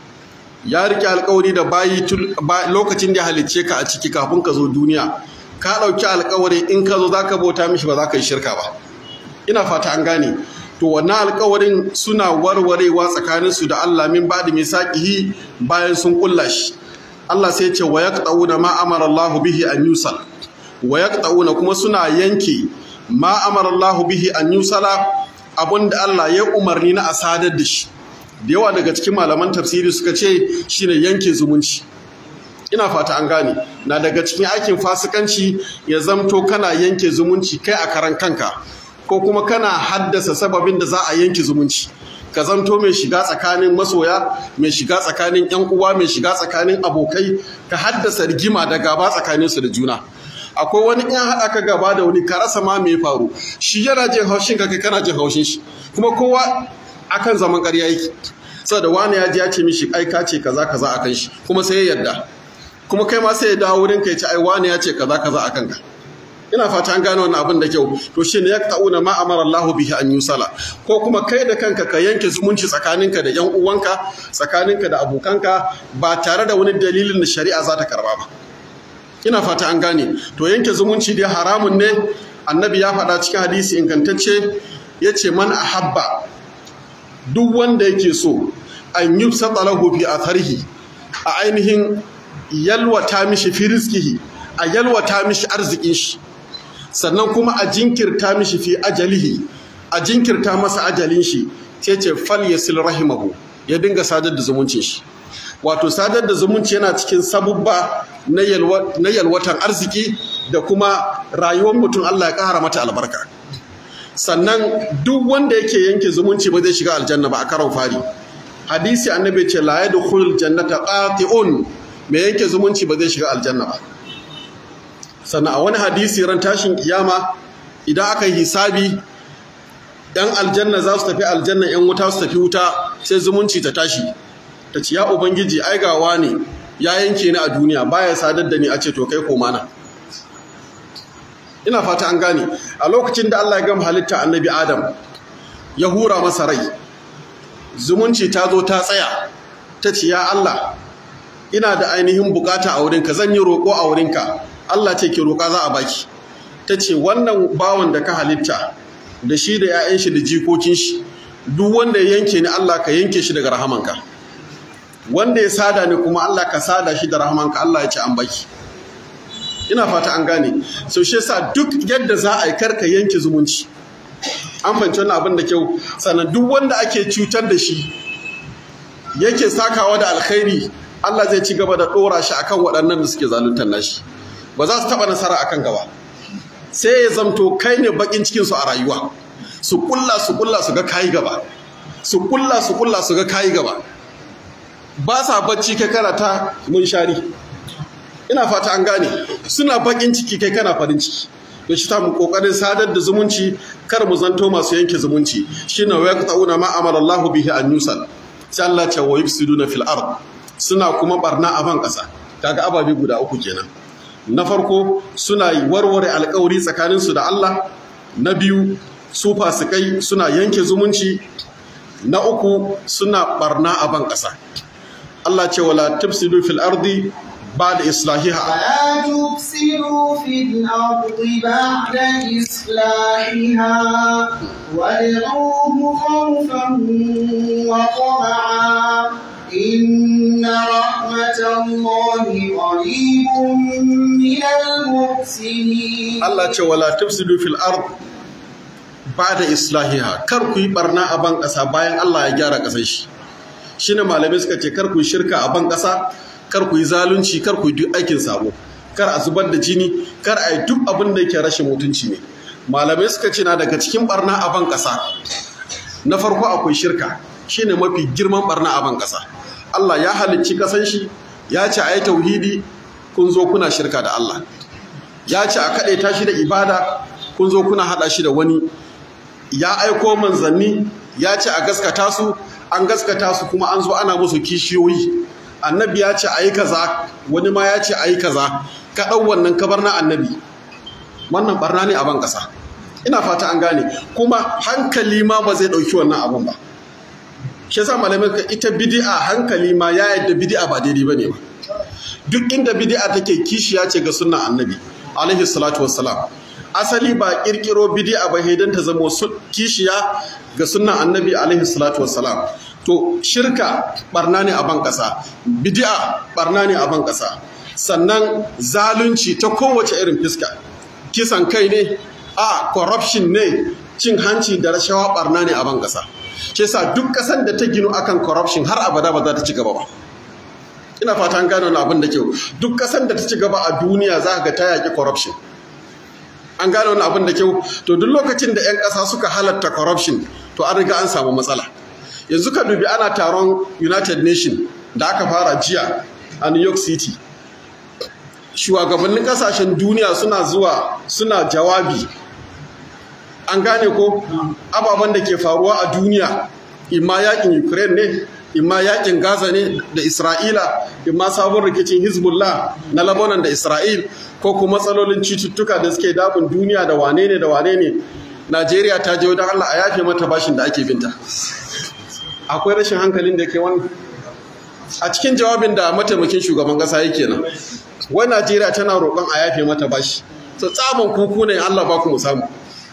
ya rike alƙawari da bayi tun lokacin da ya halicce ka a ciki kafin ka zo duniya ka ɗauki alƙawari in ka zo zaka bauta mishi ba za ka yi shirka ba ina fata an gane to wannan alƙawarin suna warwarewa tsakaninsu da Allah min ba'di misaqihi bayan sun kulla shi Allah sai ya ce wa yaqta'una ma amara Allah bihi an yusal wa yaqta'una kuma suna yanke ma amara Allah bihi an yusala abinda Allah ya umarni na asadar da shi da yawa daga cikin malaman tafsiri suka ce shine yanke zumunci ina fata an gane na daga cikin aikin fasikanci ya zamto kana yanke zumunci kai a karan kanka ko kuma kana haddasa sababin da za a yanke zumunci ka zanto mai shiga tsakanin masoya mai shiga tsakanin yan uwa mai shiga tsakanin abokai ka haddasa rigima da gaba tsakaninsu da juna akwai wani in haɗa ka gaba da wani ka rasa ma me faru shi yana jin haushin ka kai kana jin haushin shi kuma kowa akan zaman ƙarya yake saboda wani ya ji ya ce mishi ai ka ce kaza kaza akan shi kuma sai ya yarda kuma kai ma sai ya dawo wurin ka ya ce ai wani ya ce kaza kaza akan ka ina fata an gano wannan abin da kyau to shine yaqta'una ma amara Allahu bihi an yusala ko kuma kai da kanka ka yanke zumunci tsakaninka da yan uwanka tsakaninka da abokanka ba tare da wani dalilin da shari'a za ta karba ba ina fata an gane to yanke zumunci dai haramun ne annabi ya faɗa cikin hadisi ingantacce yace man ahabba duk wanda yake so an yubsata lahu fi atharihi a ainihin yalwata mishi fi rizqihi a yalwata mishi arzikin shi sannan kuma a jinkirta mishi fi ajalihi a jinkirta masa ajalin shi ce ce fal yasil rahimahu ya dinga sadar da zumuncin shi wato sadar da zumunci yana cikin sabubba na yalwatan arziki da kuma rayuwar mutum Allah ya ƙara mata albarka sannan duk wanda yake yanke zumunci ba zai shiga aljanna ba a karon fari hadisi annabi ce la yadkhulul jannata qati'un mai yanke zumunci ba zai shiga aljanna ba sannan a wani hadisi ran tashin kiyama idan aka yi hisabi yan aljanna za su tafi aljanna yan wuta su tafi wuta sai zumunci ta tashi ta ce ya ubangiji ai gawa ne ya yanke ni a duniya baya sadar da ni a ce to kai koma na ina fata an gane a lokacin da Allah ya gama halitta annabi Adam ya hura masa rai zumunci ta zo ta tsaya ta ce ya Allah ina da ainihin bukata a wurinka zan yi roƙo a wurinka Allah ce ki roƙa za a baki ta ce wannan bawan da ka halitta da shi da 'ya'yan shi da jikokin shi duk wanda ya yanke ni Allah ka yanke shi daga rahamanka wanda ya sada ni kuma Allah ka sada shi da rahamanka Allah ya ce an baki ina fata an gane so shi yasa duk yadda za a yi karka yanke zumunci an fahimci wannan abin da kyau sannan duk wanda ake cutar da shi yake sakawa da alkhairi Allah zai ci gaba da ɗora shi akan waɗannan da suke zaluntar nashi ba za su taɓa nasara akan gaba sai ya zamto kai ne bakin cikinsu a rayuwa su kulla su kulla su ga kayi gaba su kulla su kulla su ga kayi gaba ba sa bacci kai kana ta munshari ina fata an gane suna bakin ciki kai kana farin ciki to shi ta mu kokarin sadar da zumunci kar mu zanto masu yanke zumunci shine wa yaqtauna ma amara Allah bihi an yusal sai Allah ce wa yufsiduna fil ard suna kuma barna a ban kasa kaga ababe guda uku kenan na farko suna yi warware alƙawari tsakanin su da Allah na biyu su fasikai suna yanke zumunci na uku suna barna a ban kasa Allah ce wala tufsidu fil ardi بعد إصلاحها ولا تفسدوا في الأرض بعد إصلاحها وادعوه خوفا وطمعا إن رحمة الله قريب من المحسنين الله تعالى ولا تفسدوا في الأرض بعد إصلاحها كركو يبرنا أبان قصا باين الله يجارة قصيش شنو malamai suka ce kar ku shirka a ban ƙasa kar ku yi zalunci kar ku yi duk aikin sabo kar a zubar da jini kar a yi duk abin da yake rashin mutunci ne malamai suka ce na daga cikin barna a ban ƙasa na farko akwai shirka shine mafi girman barna a ban ƙasa Allah ya halicci ƙasan shi ya ce a yi tauhidi kun zo kuna shirka da Allah ya ce a kaɗaita shi da ibada kun zo kuna haɗa shi da wani ya aiko manzanni ya ce a gaskata su an gaskata su kuma an zo ana musu kishiyoyi. Annabi ya ce ayi kaza, wani ma ya ce ayi kaza, ka ɗau wannan kabar na annabi, wannan barna ne a ban ƙasa. Ina fata an gane, kuma hankali ma ba zai ɗauki wannan abun ba. Shi yasa malamai ka ita bid'a hankali ma ya yadda bid'a ba daidai bane ba. Duk inda bid'a take kishiya ce ga sunnan annabi alaihi salatu wassalam. Asali ba kirkiro bid'a ba idan ta zama kishiya ga sunnan annabi alaihi salatu wassalam. To shirka barna ne a ban ƙasa, bid'a barna ne a ban ƙasa, sannan zalunci ta kowace irin fiska, kisan kai ne, a corruption ne, cin hanci da rashawa barna ne a ban ƙasa. Ke sa duk ƙasar da ta ginu akan corruption har abada ba za ta ci gaba ba. Ina fata an gane wani abin da kyau. Duk ƙasar da ta ci gaba a duniya za ga ta yaƙi corruption. An gane wani abin da kyau. To duk lokacin da 'yan ƙasa suka halatta corruption, to an riga an samu matsala. Yanzu ka dubi ana taron United Nations da aka fara jiya a New York City. Shugabannin ƙasashen duniya suna zuwa suna jawabi. An gane ko ababen da ke faruwa a duniya, imma yakin Ukraine ne, imma yakin Gaza ne da Isra'ila, imma sabon rikicin Hezbollah na Lebanon da Isra'il, ko kuma matsalolin cututtuka da suke damun duniya da wane ne da wane ne. Najeriya ta je wajen Allah a yafe mata bashin da ake binta. Akwai rashin hankalin da ke wannan. A cikin jawabin da mataimakin shugaban kasa yake nan, wai Najeriya tana roƙon a yafe mata bashi. So tsaban kuku ne Allah ba ku mu samu.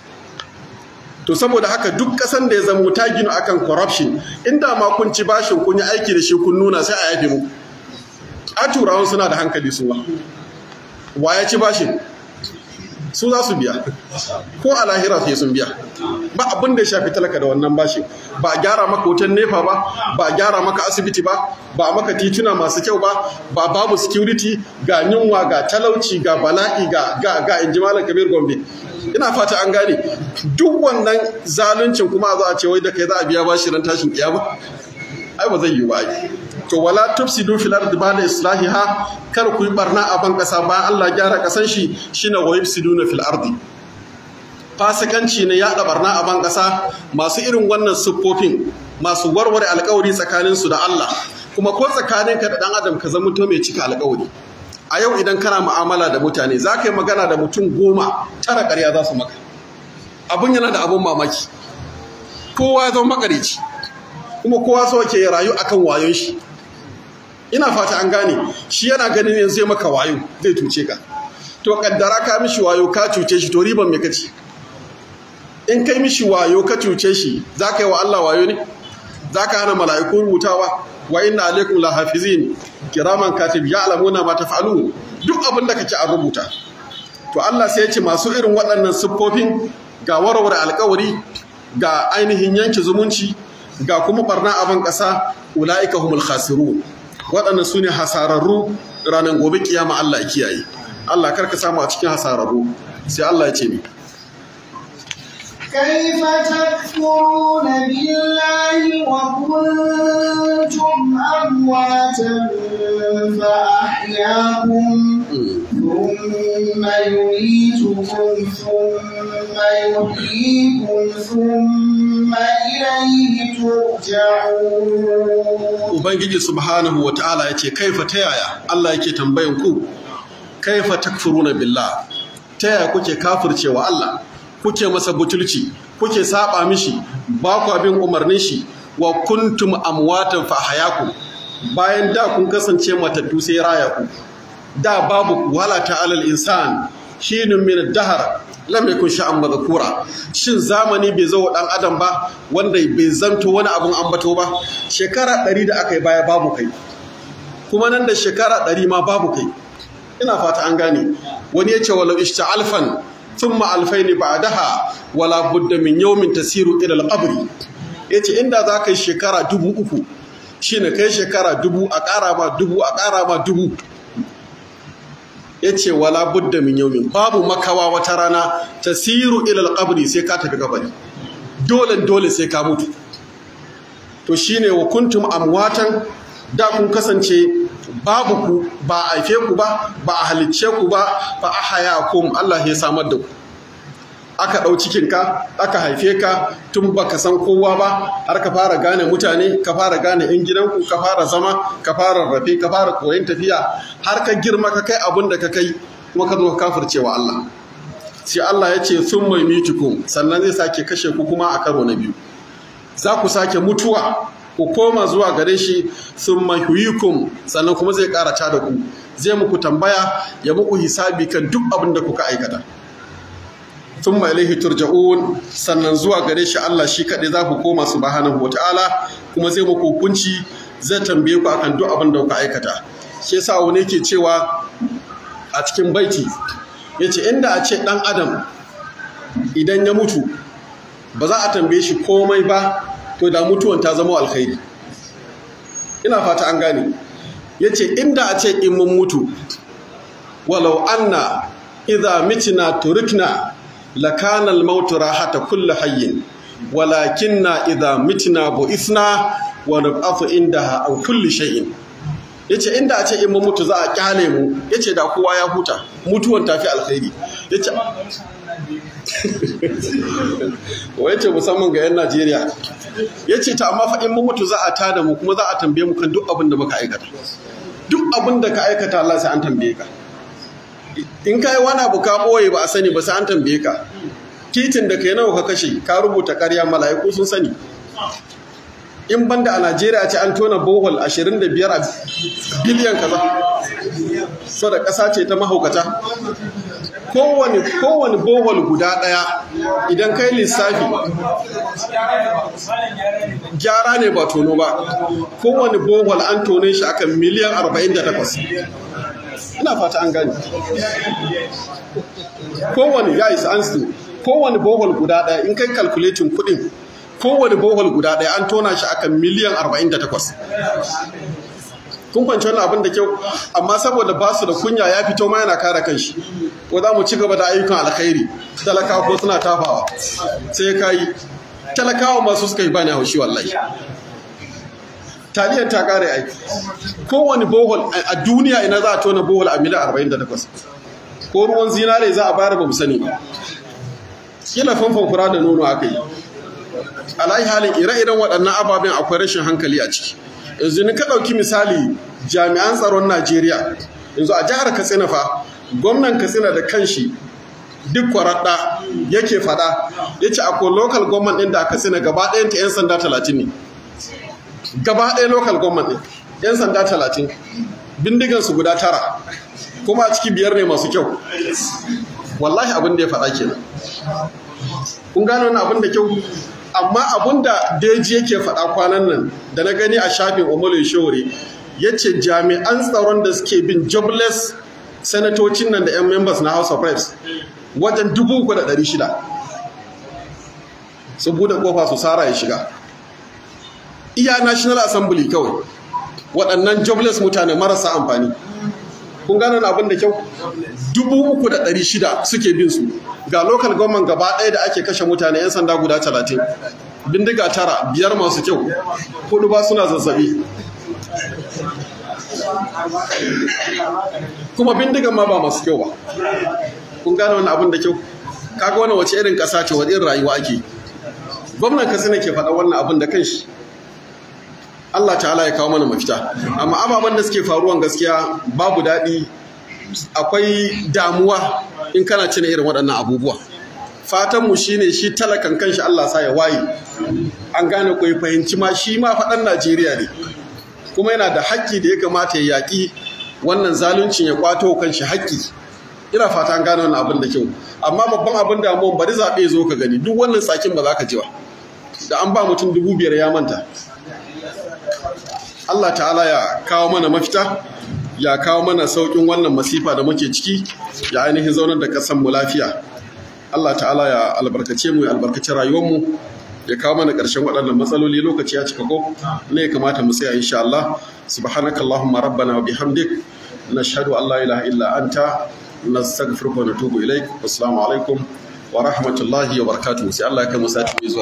To saboda haka duk ƙasan da ya zama ta gina akan corruption, inda ma kun ci bashin kun yi aiki da shi kun nuna sai a yafe muku. A turawan suna da hankali su ba. Wa ya ci bashin? Su za su biya. Ko a lahira sai sun biya. Ba abin da ya shafi talaka da wannan bashin. Ba a gyara maka wutan nefa ba, ba a gyara maka asibiti ba, ba a maka tituna masu kyau ba, ba babu security, ga yunwa, ga talauci, ga bala'i, ga ga ga inji Malam Kabir Gombe. Ina fata an gane. Duk wannan zaluncin kuma za a ce wai da kai za a biya bashi ran tashin kiyama. Ai ba zai yi ba ai. To wala tufsidu fil ardi ba'da islahiha, kar ku yi barna a ban kasa bayan Allah gyara kasan shi, shine wa yufsiduna fil ardi. Fasikanci ne yaɗa barna a ban kasa, masu irin wannan siffofin, masu warware alƙawari tsakanin su da Allah, kuma ko tsakanin ka da dan adam ka zama to mai cika alƙawari. A yau idan kana mu'amala da mutane, za ka yi magana da mutum goma, tara ƙarya za su maka. Abun yana da abun mamaki. Kowa ya zama makareci, kuma kowa so ke rayu akan wayon shi. Ina fata an gane, shi yana ganin yanzu zai maka wayo, zai tuce ka. To kaddara ka mishi wayo ka cuce shi, to riban me kace? In kai mishi wayo ka cuce shi, za ka yi wa Allah wayo ne? Za ka hana mala'iku rubutawa? Wa inna alaikum lahafizin kiraman katib ya'lamuna ma taf'alun. Duk abin da kake a rubuta. To Allah sai ya ce masu irin waɗannan siffofin, ga warware alƙawari, ga ainihin yanke zumunci, ga kuma barna a ban ƙasa, ulaika humul khasirun. Waɗannan su ne hasararru ranar gobe kiyama. Allah ya kiyaye. Allah karka samu a cikin hasararru. Sai Allah ya ce ni, كيف تكفرون بالله وكنتم أمواتا فأحياكم ثم يميتكم ثم يحييكم ثم إليه ترجعون. Ubangiji subhanahu wa ta'ala ya ce, kaifa ta yaya Allah yake tambayan ku, kaifa takfuruna billah, ta yaya kuke kafircewa Allah, kuke masa butulci, kuke saba mishi, ba ku bin umarnin shi, wa kuntum amwatan fa hayakum, bayan da kun kasance matattu sai raya ku. Da babu wala ta'alal insan shinun min dahar lam yakun sha'an madhkura. Shin zamani bai zo dan adam ba wanda bai zanto wani abun ambato ba? Shekara ɗari da aka yi baya babu kai, kuma nan da shekara ɗari ma babu kai. Ina fata an gane. Wani ya ce walau ishta'alfan thumma alfaini ba'daha wala budda min yawmin tasiru ila al-qabr. Yace inda za ka yi shekara dubu uku, shine kai shekara dubu a ƙara ma dubu a ƙara ma dubu. Yace wala budda min yawmin, babu makawa wata rana tasiru ila al-qabr, sai ka tafi kabari. Dole dole sai ka mutu. To shine wa kuntum amwatan, da kun kasance babu ku, ba a haife ku ba, ba a halicce ku ba, fa ahayakum, Allah ya samar da ku. aka ɗau cikinka aka haife ka tun baka san kowa ba har ka fara gane mutane ka fara gane yan gidanku ka fara zama ka fara rafe ka fara koyon tafiya har ka girma ka kai abin da ka kai kuma ka zo ka kafircewa Allah sai Allah ya ce sun mai mitukum sannan zai sake kashe ku kuma a karo na biyu za ku sake mutuwa ku koma zuwa gare shi sun mai huyikum sannan kuma zai karata da ku zai muku tambaya ya muku hisabi kan duk abin da kuka aikata thumma ilaihi turja'un sannan zuwa gare shi Allah shi kaɗai za ku koma subhanahu wata'ala kuma zai muku hukunci zai tambaye ku akan duk abin da kuka aikata shi yasa wani yake cewa a cikin baiti yace inda a ce dan adam idan ya mutu ba za a tambaye shi komai ba to da mutuwan ta zama alkhairi ina fata an gane yace inda a ce in mun mutu walau anna idza mitna turikna lakana al-maut rahata kulli hayyin walakinna idha mitna bu'ithna wa nab'athu indaha aw kulli shay'in yace inda a ce in mun mutu za a kyale mu yace da kowa ya huta mutuwan tafi alkhairi yace wace musamman ga yan Najeriya yace ta amma fa in mun mutu za a tada mu kuma za a tambaye mu kan duk abin da muka aikata duk abin da ka aikata Allah sai an tambaye ka in kai wani abu ka boye ba a sani ba sai an tambaye ka titin da kai nawa ka kashe ka rubuta ƙarya mala'iku sun sani in banda a Najeriya ce an tona bohol ashirin da biyar a biliyan kaza so da ƙasa ce ta mahaukata kowane kowane bohol guda ɗaya idan kai lissafi gyara ne ba tono ba kowane bohol an tone shi akan miliyan arba'in da takwas ina fata an gani kowane ya isa an su kowane bohol guda ɗaya in kai calculating kuɗin kowane bohol guda ɗaya an tona shi akan miliyan arba'in da takwas kun kwanci wannan abin da kyau amma saboda ba su da kunya ya fito ma yana kare kanshi ko za mu ci gaba da ayyukan alkhairi talakawa ko suna tafawa sai ka yi talakawa masu suka yi bani haushi wallahi taliyar ta kare aiki kowane bohol a duniya ina za a tona bohol a miliyan arba'in da takwas ko ruwan zinare za a bayar ba mu sani ba kila famfon fura da nono aka yi alayi halin ire-iren waɗannan ababen akwai rashin hankali a ciki yanzu ni ka ɗauki misali jami'an tsaron Najeriya yanzu a jihar Katsina fa gwamnan Katsina da kanshi duk kwaraɗa yake faɗa ya ce akwai local government ɗin da a Katsina gaba ɗayan ta 'yan sanda talatin ne gaba ɗaya local government ɗin 'yan sanda talatin bindigansu guda tara kuma a ciki biyar ne masu kyau wallahi abin da ya faɗa kenan kun gano wani abin da kyau amma abin da daji yake faɗa kwanan nan da na gani a shafin Omole Shore ya ce jami'an tsaron da suke bin jobless sanatocin nan da 'yan members na House of Reps wajen dubu uku da ɗari shida su buɗe ƙofa su sara ya shiga iya National Assembly kawai waɗannan jobless mutane marasa amfani kun gano abin da kyau dubu uku da ɗari shida suke bin su ga local government gaba ɗaya da ake kashe mutane 'yan sanda guda talatin bindiga tara biyar masu kyau hudu ba suna zazzabi kuma bindigan ma ba masu kyau ba kun gano wani abin da kyau kaga wani wace irin ƙasa ce wani irin rayuwa ake gwamnan Katsina ke faɗa wannan abin da kanshi Allah ta'ala ya kawo mana mafita amma ababen da suke faruwan gaskiya babu daɗi akwai damuwa in kana cin irin waɗannan abubuwa fatanmu shine shi talakan kanshi Allah sa ya waye an gane ko ya fahimci ma shi ma faɗan Najeriya ne kuma yana da haƙƙi da ya kamata ya yaƙi wannan zaluncin ya kwato kanshi haƙƙi ina fata an gane wannan abin da kyau amma babban abin damuwan bari zaɓe zo ka gani duk wannan tsakin ba za ka ji ba da an ba mutum dubu biyar ya manta Allah ta'ala ya kawo mana mafita ya kawo mana saukin wannan masifa da muke ciki ya ainihin zaunar da kasan mu lafiya Allah ta'ala ya albarkace mu ya albarkace rayuwar mu ya kawo mana ƙarshen waɗannan matsaloli lokaci ya cika ko ne ya kamata mu tsaya insha Allah subhanakallahumma rabbana wa bihamdik nashhadu an la ilaha illa anta nastaghfiruka wa natubu ilaik assalamu alaikum wa rahmatullahi wa barakatuh sai Allah ya kai mu sati zuwa